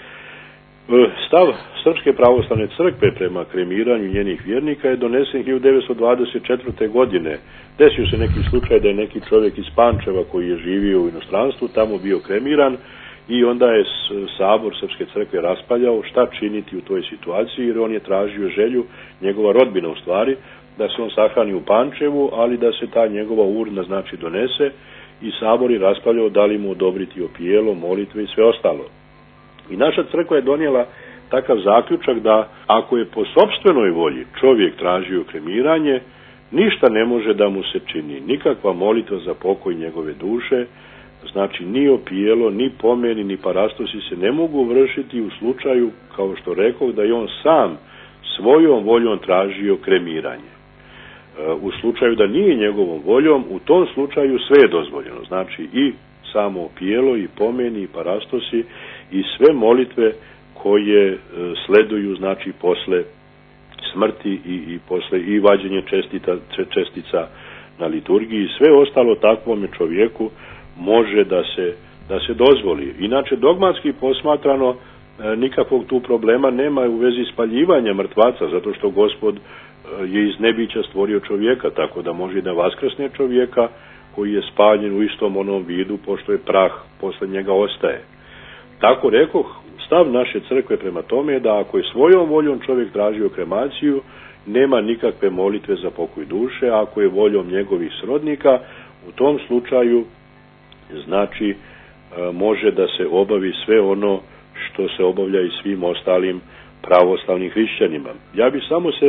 Stav Srpske pravoslavne crkve prema kremiranju njenih vjernika je donesen 1924. godine. Desio se neki slučaj da je neki čovjek iz Pančeva koji je živio u inostranstvu tamo bio kremiran, i onda je sabor Srpske crkve raspaljao šta činiti u toj situaciji, jer on je tražio želju, njegova rodbina u stvari, da se on sahrani u Pančevu, ali da se ta njegova urna znači donese, i sabor je raspravljao da li mu odobriti opijelo, molitve i sve ostalo. I naša crkva je donijela takav zaključak da ako je po sopstvenoj volji čovjek tražio kremiranje, ništa ne može da mu se čini, nikakva molitva za pokoj njegove duše, znači ni opijelo, ni pomeni, ni parastosi se ne mogu vršiti u slučaju, kao što rekao, da je on sam svojom voljom tražio kremiranje. U slučaju da nije njegovom voljom, u tom slučaju sve je dozvoljeno, znači i samo opijelo, i pomeni, i parastosi, i sve molitve koje sleduju, znači posle smrti i posle i vađenje čestica na liturgiji, sve ostalo takvome čovjeku može da se dozvoli. Inače, dogmatski posmatrano, nikakvog tu problema nema u vezi spaljivanja mrtvaca, zato što Gospod je iz nebića stvorio čovjeka, tako da može da vaskrsne čovjeka koji je spaljen u istom onom vidu, pošto je prah posle njega ostaje. Tako rekoh, stav naše crkve prema tome je da ako je svojom voljom čovjek tražio kremaciju, nema nikakve molitve za pokoj duše, a ako je voljom njegovih srodnika, u tom slučaju znači može da se obavi sve ono što se obavlja i svim ostalim pravoslavnim hrišćanima. Ja bih samo se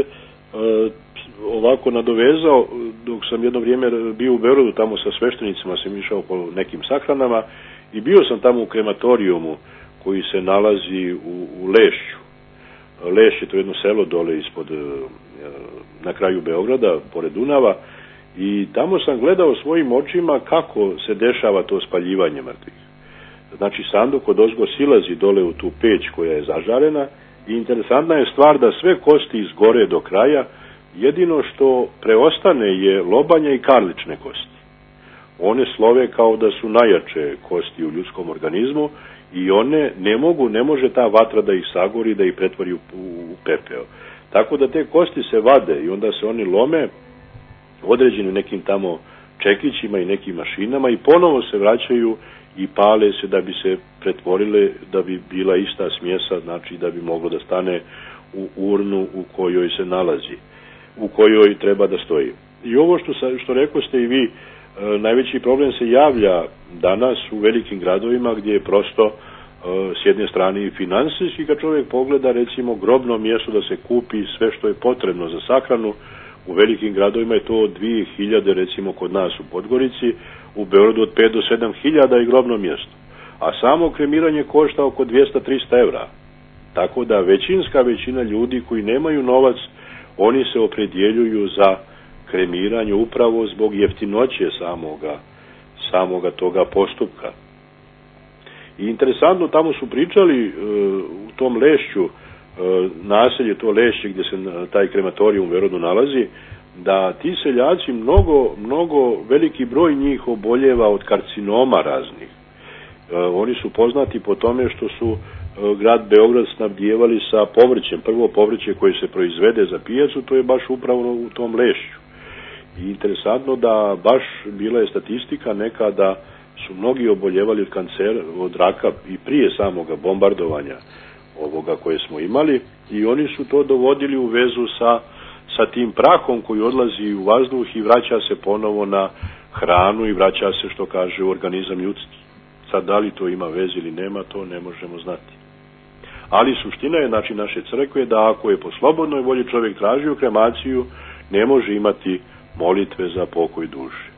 ovako nadovezao, dok sam jedno vrijeme bio u Beogradu, tamo sa sveštenicima sam išao po nekim sahranama i bio sam tamo u krematorijumu koji se nalazi u Lešću. Lešć je to jedno selo dole ispod, na kraju Beograda, pored Dunava, i tamo sam gledao svojim očima kako se dešava to spaljivanje mrtvih. Znači, sanduk odozgo silazi dole u tu peć koja je zažarena i interesantna je stvar da sve kosti izgore do kraja, jedino što preostane je lobanja i karlične kosti. One slove kao da su najjače kosti u ljudskom organizmu i one ne može ta vatra da ih sagori, da ih pretvori u pepeo. Tako da te kosti se vade i onda se oni lome određenim nekim tamo čekićima i nekim mašinama i ponovo se vraćaju i pale se da bi se pretvorile, da bi bila ista smjesa, znači da bi moglo da stane u urnu u kojoj se nalazi, u kojoj treba da stoji. I ovo što rekao ste i vi, najveći problem se javlja danas u velikim gradovima gdje je prosto s jedne strane i finansijski, kad čovjek pogleda recimo grobno mjesto da se kupi sve što je potrebno za sahranu. U velikim gradovima je to 2000, recimo kod nas u Podgorici, u Beogradu od 5 do 7000 i grobno mjesto. A samo kremiranje košta oko 200-300 evra. Tako da većina ljudi koji nemaju novac, oni se opredjeljuju za kremiranje upravo zbog jeftinoće samoga toga postupka. I interesantno, tamo su pričali u tom Lešću, naselje to Lešće gdje se taj krematorijum u Verodu nalazi, da ti seljaci mnogo veliki broj njih oboljeva od karcinoma raznih. Oni su poznati po tome što su grad Beograd snabdijevali sa povrćem. Prvo povrće koje se proizvede za pijacu, to je baš upravo u tom Lešću. I interesantno da baš bila je statistika neka da su mnogi oboljevali od kancera, od raka i prije samoga bombardovanja ovoga koje smo imali, i oni su to dovodili u vezu sa tim prahom koji odlazi u vazduh i vraća se ponovo na hranu i vraća se, što kaže, u organizam ljudski. Sad, da li to ima veze ili nema, to ne možemo znati. Ali suština je, znači, naše crkve da ako je po slobodnoj volji čovjek tražio kremaciju, ne može imati molitve za pokoj duše.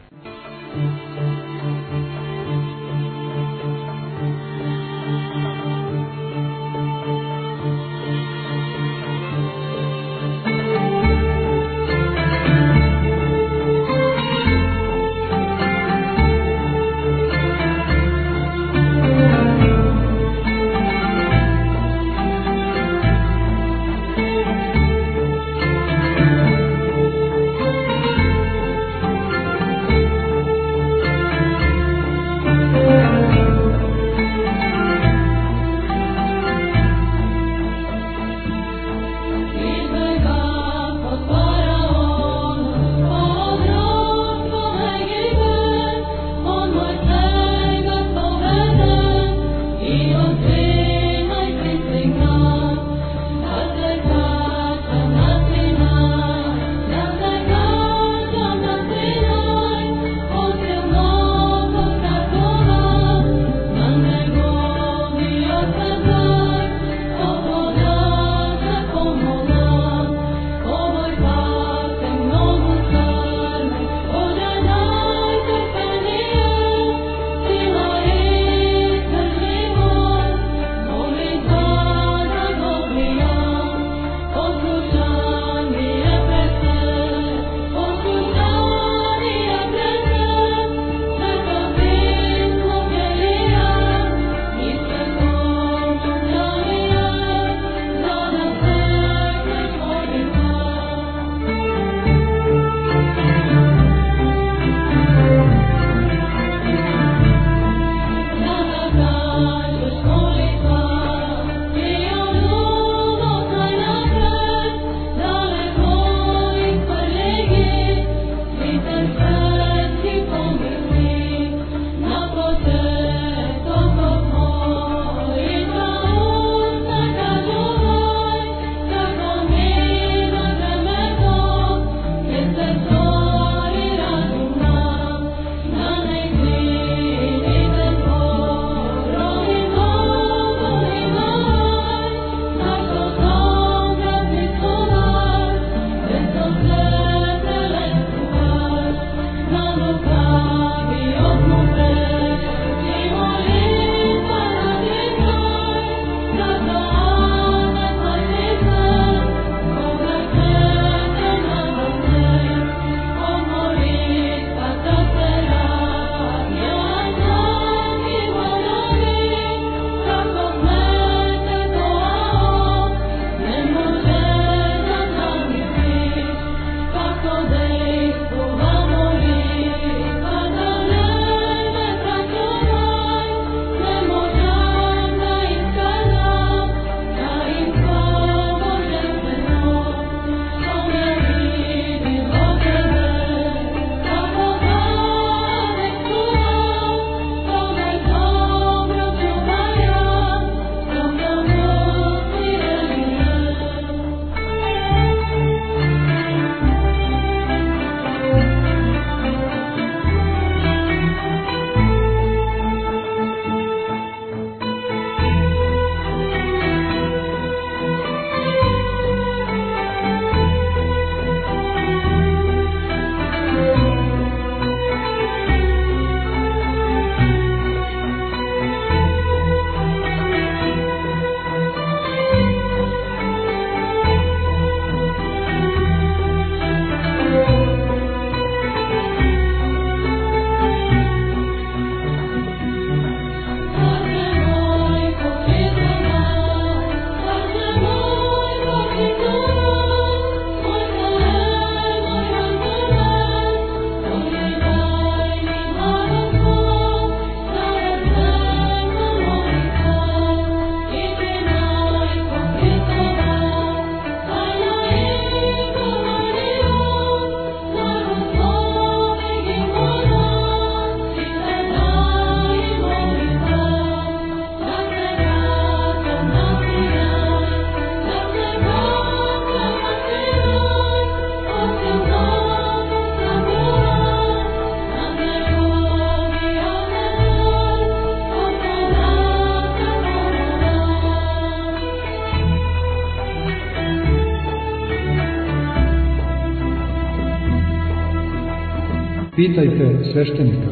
pitajte sveštenika.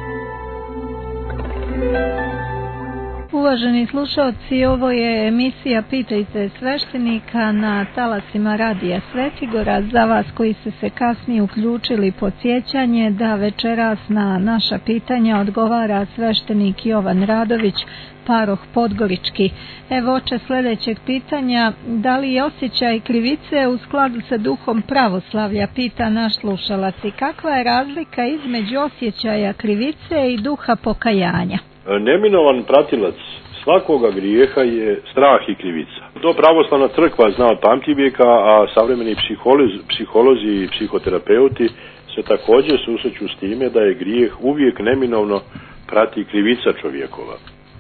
Uvaženi slušalci, ovo je emisija Pitajte sveštenika na talasima Radija Svetigora. Za vas koji ste se kasnije uključili, podsjećanje da večeras na naša pitanja odgovara sveštenik Jovan Radović, paroh Podgorički. Evo oče sljedećeg pitanja: da li je osjećaj krivice u skladu sa duhom pravoslavlja, pita naš slušalac, i kakva je razlika između osjećaja krivice i duha pokajanja? Neminovan pratilac svakoga grijeha je strah i krivica. To pravoslavna crkva zna od pamtivijeka, a savremeni psiholozi i psihoterapeuti se također susreću s time da je grijeh uvijek neminovno prati krivica čovjekova.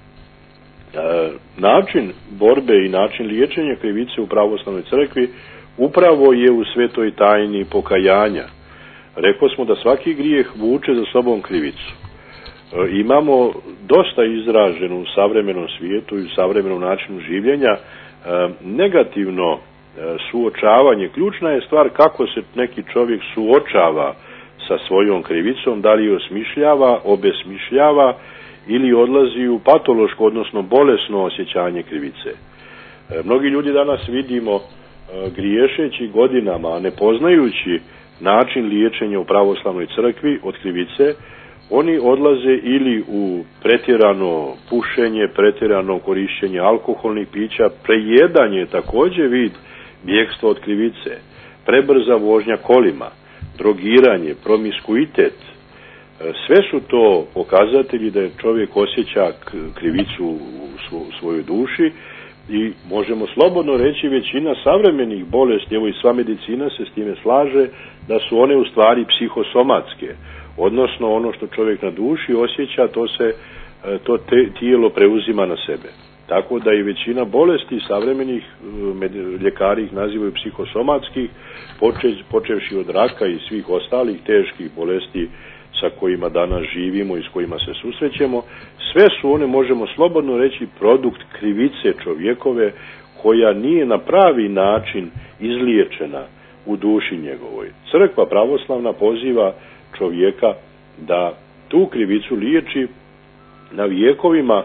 Način borbe i način liječenja krivice u pravoslavnoj crkvi upravo je u svetoj tajni pokajanja. Rekli smo da svaki grijeh vuče za sobom krivicu. Imamo dosta izraženu u savremenom svijetu i u savremenom načinu življenja negativno suočavanje. Ključna je stvar kako se neki čovjek suočava sa svojom krivicom, da li je osmišljava, obesmišljava ili odlazi u patološko, odnosno bolesno osjećanje krivice. Mnogi ljudi danas vidimo griješeći godinama, a ne poznajući način liječenja u pravoslavnoj crkvi od krivice, oni odlaze ili u pretjerano pušenje, pretjerano korištenje alkoholnih pića, prejedanje je također vid bjegstva od krivice, prebrza vožnja kolima, drogiranje, promiskuitet. Sve su to pokazatelji da je čovjek osjeća krivicu u svojoj duši i možemo slobodno reći većina savremenih bolesti, evo i sva medicina se s time slaže, da su one u stvari psihosomatske. Odnosno ono što čovjek na duši osjeća, to tijelo preuzima na sebe. Tako da i većina bolesti savremenih ljekari ih nazivaju psihosomatskih, počevši od raka i svih ostalih teških bolesti sa kojima danas živimo i s kojima se susrećemo. Sve su one, možemo slobodno reći, produkt krivice čovjekove koja nije na pravi način izliječena u duši njegovoj. Crkva pravoslavna poziva čovjeka da tu krivicu liječi na vijekovima,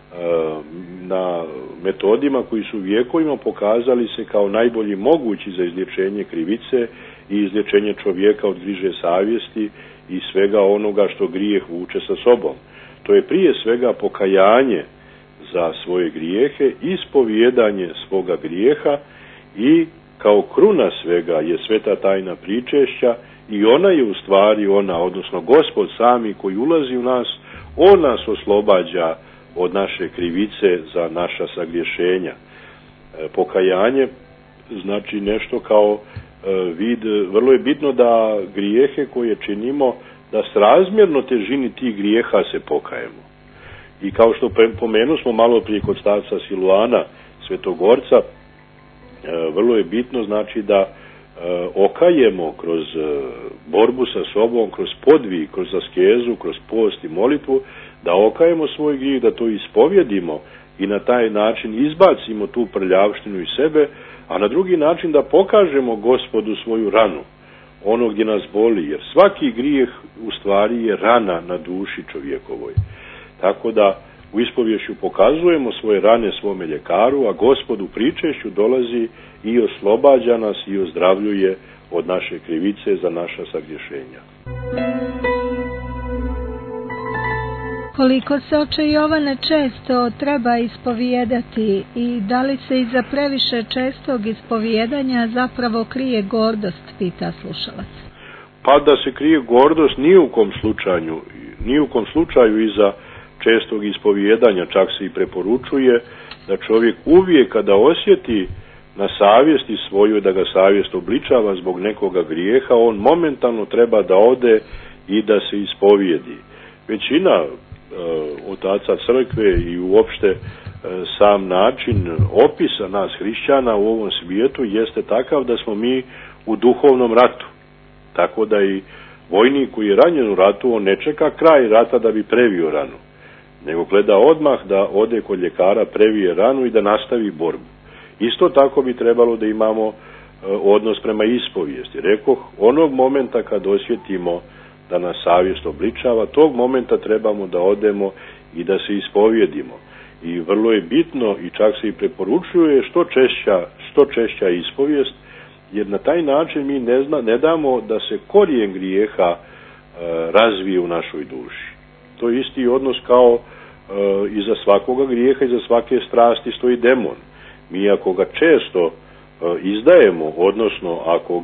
na metodima koji su vijekovima pokazali se kao najbolji mogući za izlječenje krivice i izlječenje čovjeka od griže savjesti i svega onoga što grijeh vuče sa sobom. To je prije svega pokajanje za svoje grijehe, ispovijedanje svoga grijeha i kao kruna svega je sveta tajna pričešća i ona je u stvari odnosno Gospod sami koji ulazi u nas, on nas oslobađa od naše krivice za naša sagriješenja. Pokajanje znači nešto kao vid, vrlo je bitno da grijehe koje činimo, da srazmjerno težini tih grijeha se pokajemo. I kao što pomenu smo malo prije kod starca Siluana, Svetogorca, vrlo je bitno znači da okajemo kroz borbu sa sobom, kroz podvig, kroz askezu, kroz post i molitvu, da okajemo svoj grijeh, da to ispovjedimo i na taj način izbacimo tu prljavštinu iz sebe, a na drugi način da pokažemo Gospodu svoju ranu, ono gdje nas boli, jer svaki grijeh u stvari je rana na duši čovjekovoj. Tako da u ispovješću pokazujemo svoje rane svome ljekaru, a Gospod u pričešću dolazi i oslobađa nas i ozdravljuje od naše krivice za naša sagriješenja. Koliko se, oče Jovane, često treba ispovijedati i da li se iza previše čestog ispovijedanja zapravo krije gordost, pita slušalac. Pa da se krije gordost ni u kom slučaju iza čestog ispovijedanja, čak se i preporučuje da čovjek uvijek kada osjeti na savjesti svojoj da ga savjest obličava zbog nekoga grijeha, on momentalno treba da ode i da se ispovijedi. Većina otaca crkve i uopšte sam način opisa nas hrišćana u ovom svijetu jeste takav da smo mi u duhovnom ratu. Tako da i vojnik koji je ranjen u ratu, on ne čeka kraj rata da bi previo ranu, nego gleda odmah da ode kod ljekara, previje ranu i da nastavi borbu. Isto tako bi trebalo da imamo odnos prema ispovijesti. Rekoh, onog momenta kad osjetimo da nas savjest obličava, tog momenta trebamo da odemo i da se ispovjedimo. I vrlo je bitno i čak se i preporučuje što češća ispovijest, jer na taj način mi ne damo da se korijen grijeha razvije u našoj duši. To je isti odnos kao iza svakoga grijeha, iza svake strasti stoji demon. Mi ako ga često izdajemo, odnosno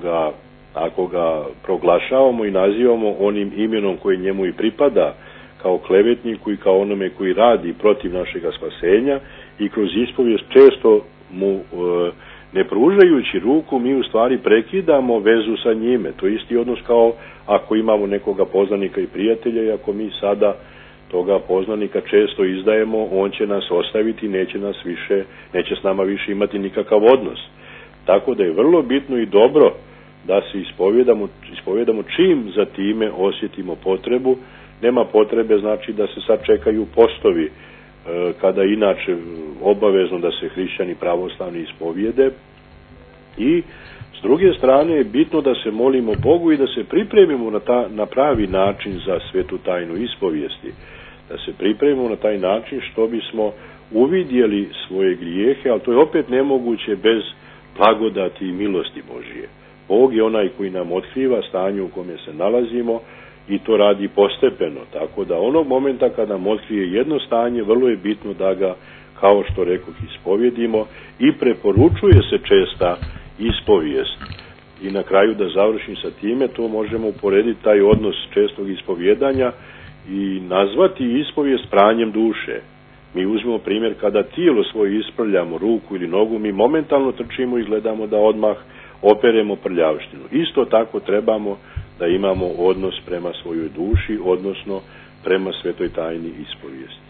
ako ga proglašavamo i nazivamo onim imenom koje njemu i pripada, kao klevetniku i kao onome koji radi protiv našega spasenja, i kroz ispovijest često mu ne pružajući ruku, mi u stvari prekidamo vezu sa njime. To je isti odnos kao ako imamo nekoga poznanika i prijatelja, i ako mi sada toga poznanika često izdajemo, on će nas ostaviti, neće s nama više imati nikakav odnos. Tako da je vrlo bitno i dobro da se ispovjedamo čim za time osjetimo potrebu. Nema potrebe, znači, da se sad čekaju postovi, kada inače obavezno da se hrišćani pravoslavni ispovijede. I s druge strane je bitno da se molimo Bogu i da se pripremimo na pravi način za svetu tajnu ispovijesti. Da se pripremimo na taj način što bismo uvidjeli svoje grijehe, ali to je opet nemoguće bez blagodati i milosti Božije. Bog je onaj koji nam otkriva stanje u kome se nalazimo i to radi postepeno. Tako da onog momenta kada nam otkrije jedno stanje, vrlo je bitno da ga, kao što rekoh, ispovjedimo, i preporučuje se česta ispovijest. I na kraju da završim sa time, to možemo uporediti taj odnos čestog ispovjedanja i nazvati ispovijest pranjem duše. Mi uzmemo primjer kada tijelo svoje isprljamo, ruku ili nogu, mi momentalno trčimo i gledamo da odmah operemo prljavštinu. Isto tako trebamo da imamo odnos prema svojoj duši, odnosno prema svetoj tajni ispovijesti.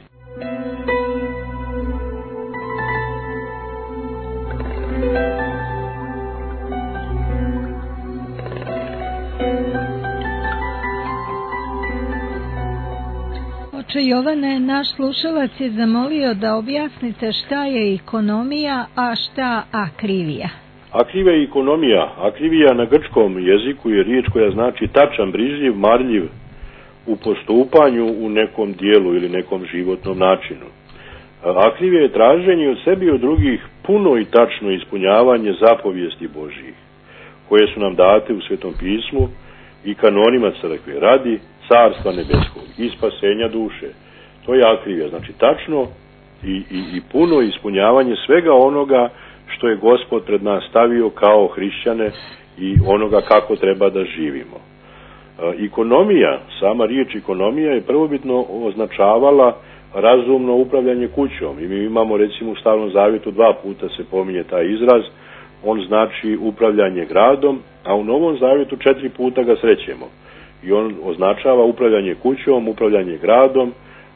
Oče Jovane, naš slušalac je zamolio da objasnite šta je ekonomija, a šta akrivija. Akrivija je ekonomija. Akrivija na grčkom jeziku je riječ koja znači tačan, brižljiv, marljiv u postupanju u nekom dijelu ili nekom životnom načinu. Akrivija je traženje od sebi i od drugih puno i tačno ispunjavanje zapovijesti Božjih, koje su nam date u Svetom pismu i kanonima crkve, radi carstva nebeskog i spasenja duše. To je akrivija, znači tačno i puno ispunjavanje svega onoga što je Gospod pred nas stavio kao hrišćane i onoga kako treba da živimo. Ekonomija, sama riječ ekonomija je prvobitno označavala razumno upravljanje kućom. I mi imamo, recimo, u Starom zavjetu 2 puta se pominje taj izraz, on znači upravljanje gradom, a u Novom zavjetu 4 puta ga srećemo. I on označava upravljanje kućom, upravljanje gradom,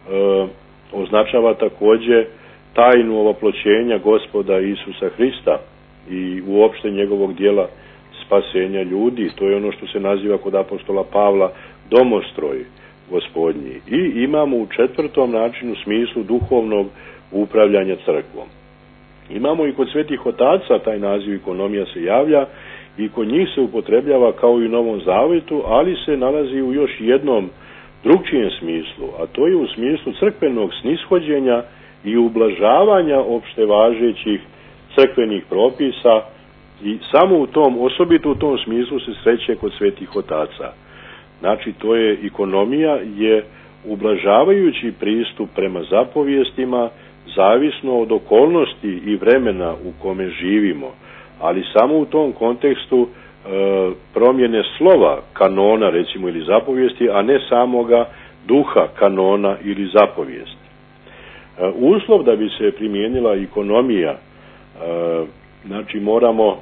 označava također tajnu ovoploćenja Gospoda Isusa Hrista i uopšte njegovog dijela spasenja ljudi. To je ono što se naziva kod apostola Pavla domostroj Gospodnji. I imamo u 4. načinu smislu duhovnog upravljanja crkvom. Imamo i kod svetih otaca taj naziv ekonomija se javlja i kod njih se upotrebljava kao i u Novom Zavjetu, ali se nalazi u još jednom drugčijem smislu, a to je u smislu crkvenog snishođenja i ublažavanja opšte važećih crkvenih propisa, i samo u tom, osobito u tom smislu se sreće kod svetih otaca. Znači, to je ekonomija, je ublažavajući pristup prema zapovijestima, zavisno od okolnosti i vremena u kome živimo, ali samo u tom kontekstu promjene slova kanona, recimo, ili zapovijesti, a ne samoga duha kanona ili zapovijesti. Uslov da bi se primijenila ekonomija, znači moramo,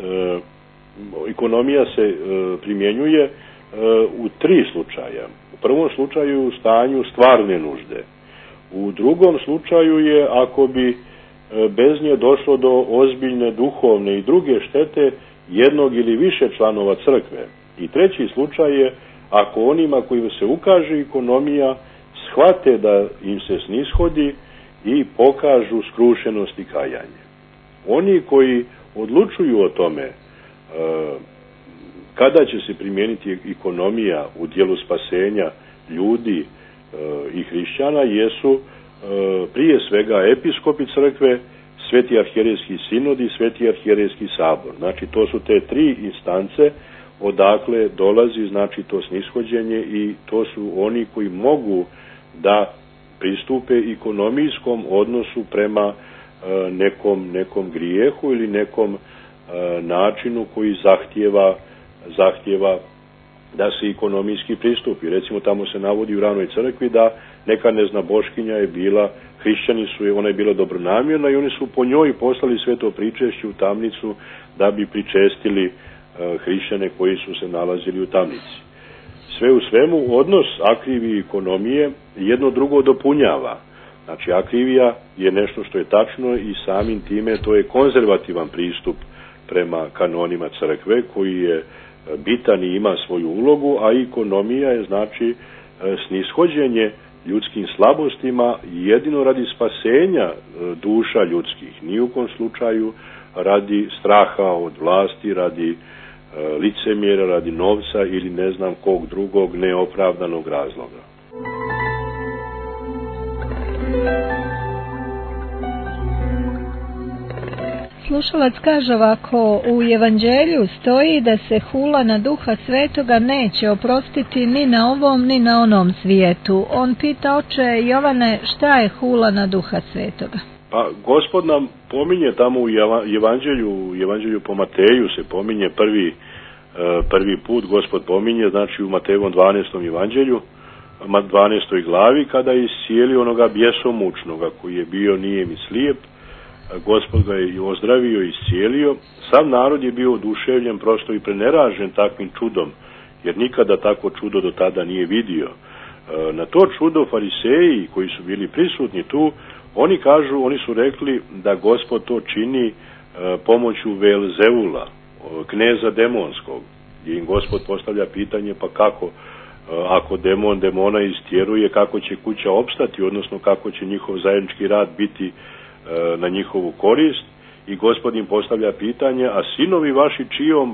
ekonomija se primjenjuje u 3 slučaja. U prvom slučaju u stanju stvarne nužde. U drugom slučaju je ako bi bez nje došlo do ozbiljne duhovne i druge štete jednog ili više članova crkve. I treći slučaj je ako onima koji se ukaže ekonomija shvate da im se snishodi i pokažu skrušenost i kajanje. Oni koji odlučuju o tome kada će se primijeniti ekonomija u dijelu spasenja ljudi i hrišćana jesu prije svega episkopi crkve, Sveti arhijerejski sinod i Sveti arhijerejski sabor. Znači to su te tri instance odakle dolazi znači to snishođenje i to su oni koji mogu da pristupe ekonomijskom odnosu prema nekom grijehu ili nekom načinu koji zahtjeva da se ekonomijski pristupi. Recimo tamo se navodi u ranoj crkvi da neka neznaboškinja je bila, hrišćani su, ona je bila dobronamjerna i oni su po njoj poslali sveto pričešće u tamnicu da bi pričestili hrišćane koji su se nalazili u tamnici. Sve u svemu, odnos akrivije i ekonomije jedno drugo dopunjava. Znači, akrivija je nešto što je tačno i samim time to je konzervativan pristup prema kanonima crkve koji je bitan i ima svoju ulogu, a ekonomija je znači snishođenje ljudskim slabostima jedino radi spasenja duša ljudskih, ni u kom slučaju radi straha od vlasti, radi licemjera, radi novca ili ne znam kog drugog neopravdanog razloga. Slušalac kaže ovako, u Evanđelju stoji da se hula na Duha Svetoga neće oprostiti ni na ovom ni na onom svijetu. On pita, oče Jovane, šta je hula na Duha Svetoga? Pa Gospod nam pominje tamo u Evanđelju po Mateju se pominje prvi put Gospod pominje, znači u Matejevom 12. Evanđelju, 12. glavi, kada je iscijelio onoga bjesomučnoga koji je bio nijem i slijep. Gospod ga je ozdravio i iscijelio. Sam narod je bio oduševljen prosto i preneražen takvim čudom, jer nikada tako čudo do tada nije vidio. Na to čudo fariseji koji su bili prisutni tu, oni su rekli da Gospod to čini pomoću Velzevula, kneza demonskog, gdje im Gospod postavlja pitanje pa kako, ako demona istjeruje, kako će kuća opstati, odnosno kako će njihov zajednički rad biti na njihovu korist, i Gospod im postavlja pitanje, a sinovi vaši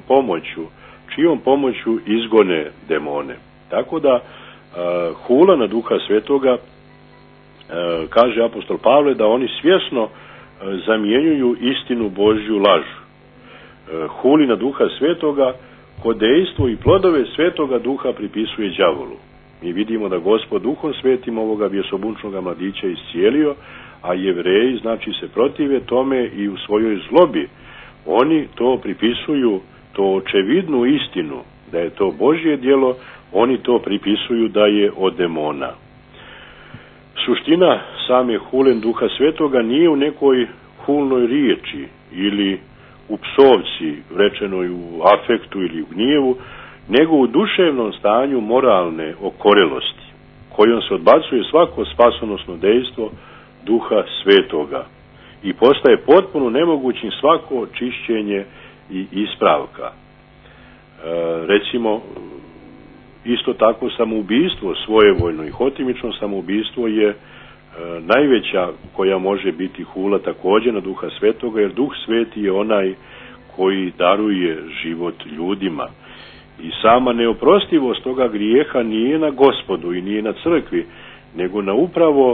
čijom pomoću izgone demone. Tako da hula na Duha Svetoga, kaže apostol Pavle, da oni svjesno zamjenjuju istinu Božju lažu. Huli na Duha Svetoga ko dejstvo i plodove Svetoga Duha pripisuje đavolu. Mi vidimo da Gospod Duhom Svetim ovoga bjesobunčnoga mladića iscijelio, a Jevreji znači se protive tome i u svojoj zlobi oni to pripisuju, to očevidnu istinu da je to Božje djelo, oni to pripisuju da je od demona. Suština same hule Duha Svetoga nije u nekoj hulnoj riječi ili u psovci, rečenoj u afektu ili u gnjevu, nego u duševnom stanju moralne okorelosti, kojom se odbacuje svako spasonosno dejstvo Duha Svetoga i postaje potpuno nemogućim svako čišćenje i ispravka. Recimo, isto tako samoubistvo, svojevoljno i hotimično samoubistvo je najveća koja može biti hula također na Duha Svetoga, jer Duh Sveti je onaj koji daruje život ljudima. I sama neoprostivost toga grijeha nije na Gospodu i nije na crkvi, nego na upravo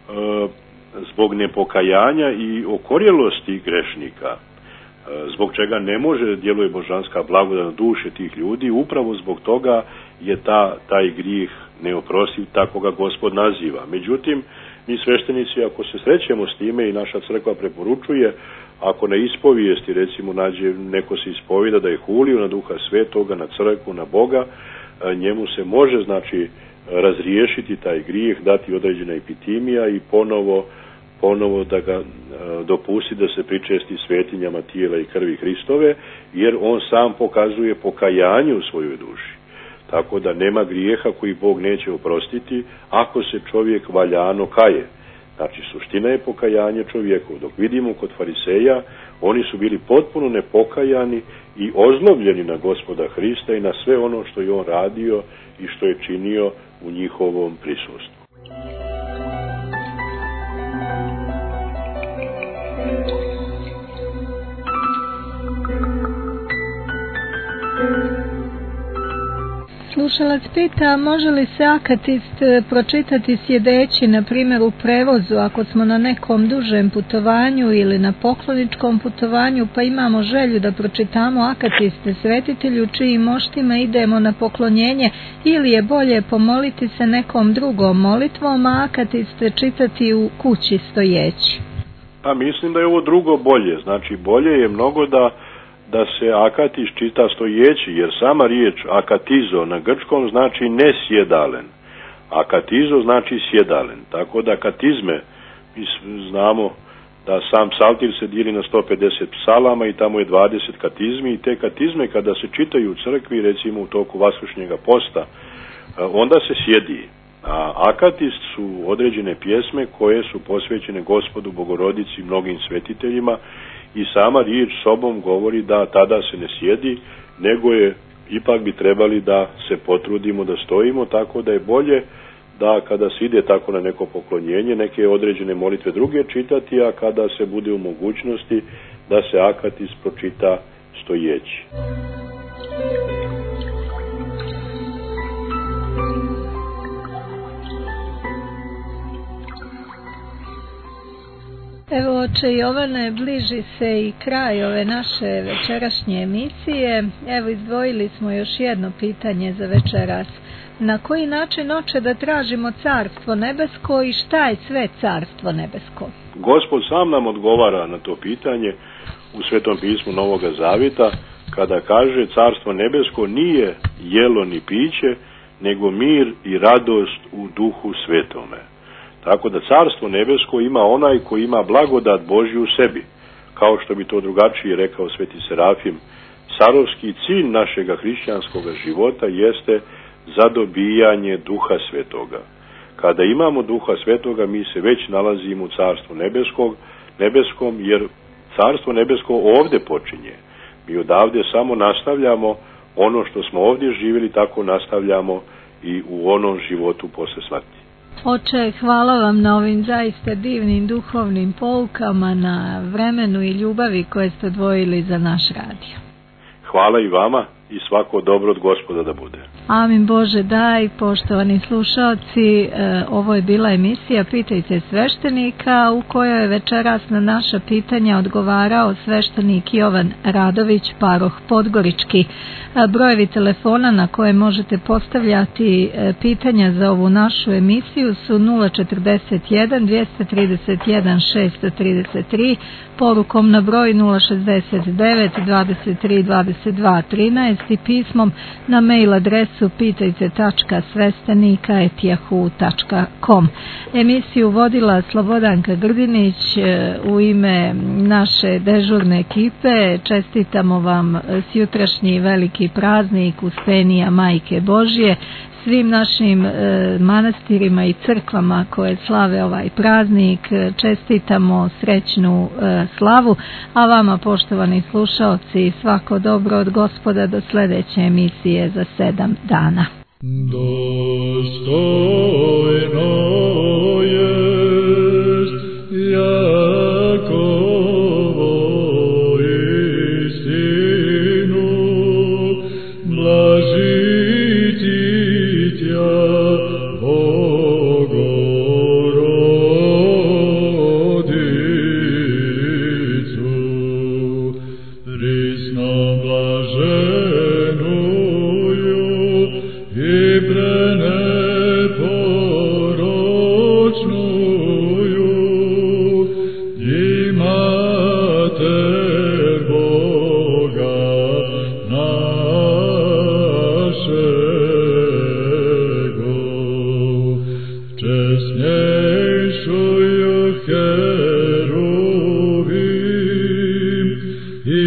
zbog nepokajanja i okorjelosti grešnika, zbog čega ne može djeluje božanska blagodat na duše tih ljudi, upravo zbog toga je taj grijeh neoprostiv, tako ga Gospod naziva. Međutim, mi sveštenici, ako se srećemo s time, i naša crkva preporučuje, ako na ispovijesti recimo nađe neko se ispovida da je hulio na Duha Svetoga, na crkvu, na Boga, njemu se može znači razriješiti taj grijeh, dati određena epitimija i ponovo da ga dopusti da se pričesti svetinjama tijela i krvi Hristove, jer on sam pokazuje pokajanje u svojoj duši. Tako da nema grijeha koji Bog neće oprostiti ako se čovjek valjano kaje. Znači, suština je pokajanje čovjeku. Dok vidimo kod fariseja, oni su bili potpuno nepokajani i ozlobljeni na Gospoda Hrista i na sve ono što je on radio i što je činio u njihovom prisustvu. Slušalac pita, može li se akatist pročitati sjedeći, na primjer u prevozu, ako smo na nekom dužem putovanju ili na pokloničkom putovanju, pa imamo želju da pročitamo akatiste svetitelju čijim moštima idemo na poklonjenje, ili je bolje pomoliti se nekom drugom molitvom, a akatiste čitati u kući stojeći? Pa mislim da je ovo drugo bolje, znači bolje je mnogo da se akatis čita stojeći, jer sama riječ akatizo na grčkom znači nesjedalen. Akatizo znači sjedalen, tako da katizme, mi znamo da sam psaltir se dijeli na 150 psalama i tamo je 20 katizmi, i te katizme kada se čitaju u crkvi, recimo u toku vaskršnjega posta, onda se sjedi. A akatist su određene pjesme koje su posvećene Gospodu Bogorodici i mnogim svetiteljima, i sama riječ sobom govori da tada se ne sjedi, nego je ipak bi trebali da se potrudimo da stojimo, tako da je bolje da kada se ide tako na neko poklonjenje, neke određene molitve druge čitati, a kada se bude u mogućnosti da se akatist pročita stojeći. Evo, oče Jovane, bliži se i kraj ove naše večerašnje emisije. Evo, izdvojili smo još jedno pitanje za večeras. Na koji način, oče, da tražimo Carstvo nebesko i šta je sve Carstvo nebesko? Gospod sam nam odgovara na to pitanje u Svetom pismu Novoga Zavjeta, kada kaže Carstvo nebesko nije jelo ni piće, nego mir i radost u Duhu Svetome. Tako da Carstvo nebesko ima onaj koji ima blagodat Božju u sebi. Kao što bi to drugačije rekao Sveti Serafim, carovski cilj našega hrišćanskog života jeste zadobijanje Duha Svetoga. Kada imamo Duha Svetoga, mi se već nalazimo u Carstvu nebeskom, jer Carstvo nebesko ovdje počinje. Mi odavde samo nastavljamo ono što smo ovdje živjeli, tako nastavljamo i u onom životu posle smrti. Oče, hvala vam na ovim zaista divnim duhovnim poukama, na vremenu i ljubavi koje ste odvojili za naš radio. Hvala i vama i svako dobro od Gospoda da bude. Amin Bože daj, poštovani slušalci, ovo je bila emisija Pitajte sveštenika, u kojoj je večeras na naša pitanja odgovarao sveštenik Jovan Radović, paroh Podgorički. Brojevi telefona na koje možete postavljati pitanja za ovu našu emisiju su 041 231 633, porukom na broj 069 23 22 13 i pismom na mail adresu pitajte.sveštenika@yahoo.com. Emisiju vodila Slobodanka Grdinić u ime naše dežurne ekipe. Čestitamo vam sjutrašnji veliki praznik Uspenija Majke Božje, svim našim manastirima i crkvama koje slave ovaj praznik čestitamo srećnu slavu, a vama, poštovani slušaoci, svako dobro od Gospoda do sljedeće emisije za 7 dana. Dostojno jest Jakovo istinu, blažiti tja Bogorodicu, prisno blaženuju i preneporočnuju i Mater Boga našego, česnejšuju heruvim i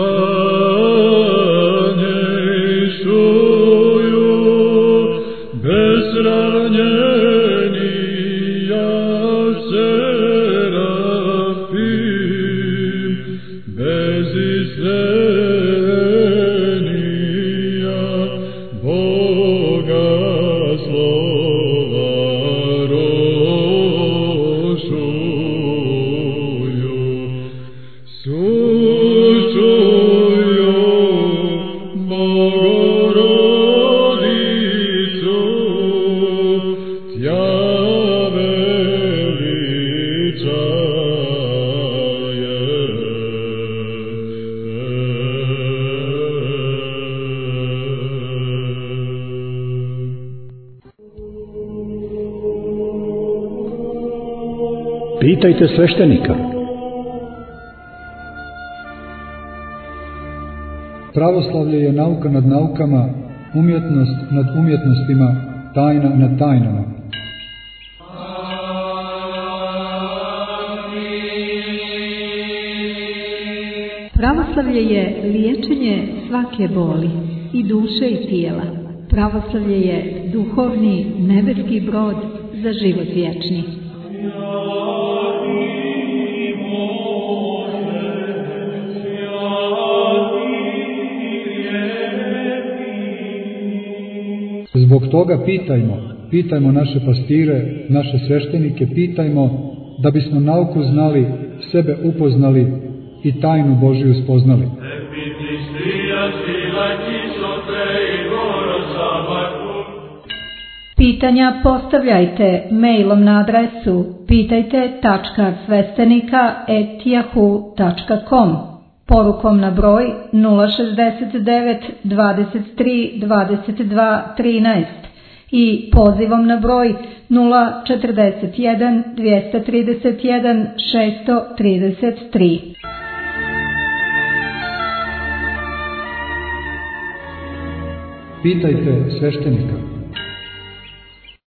slavnejšuju bezranjenija serafim, bezizrenija Boga slova rošuju. Sučuju Bogorodicu, Pitajte sveštenika. Pravoslavlje je nauka nad naukama, umjetnost nad umjetnostima, tajna nad tajnama. Pravoslavlje je liječenje svake boli, i duše i tijela. Pravoslavlje je duhovni nebeski brod za život vječni. Zbog toga pitajmo naše pastire, naše sveštenike, pitajmo da bismo nauku znali, sebe upoznali i tajnu Božiju spoznali. Pitanja postavljajte mailom na adresu pitajte.svestenika@yahoo.com, porukom na broj 069 23 22 13 i pozivom na broj 041 231 633. Pitajte sveštenika.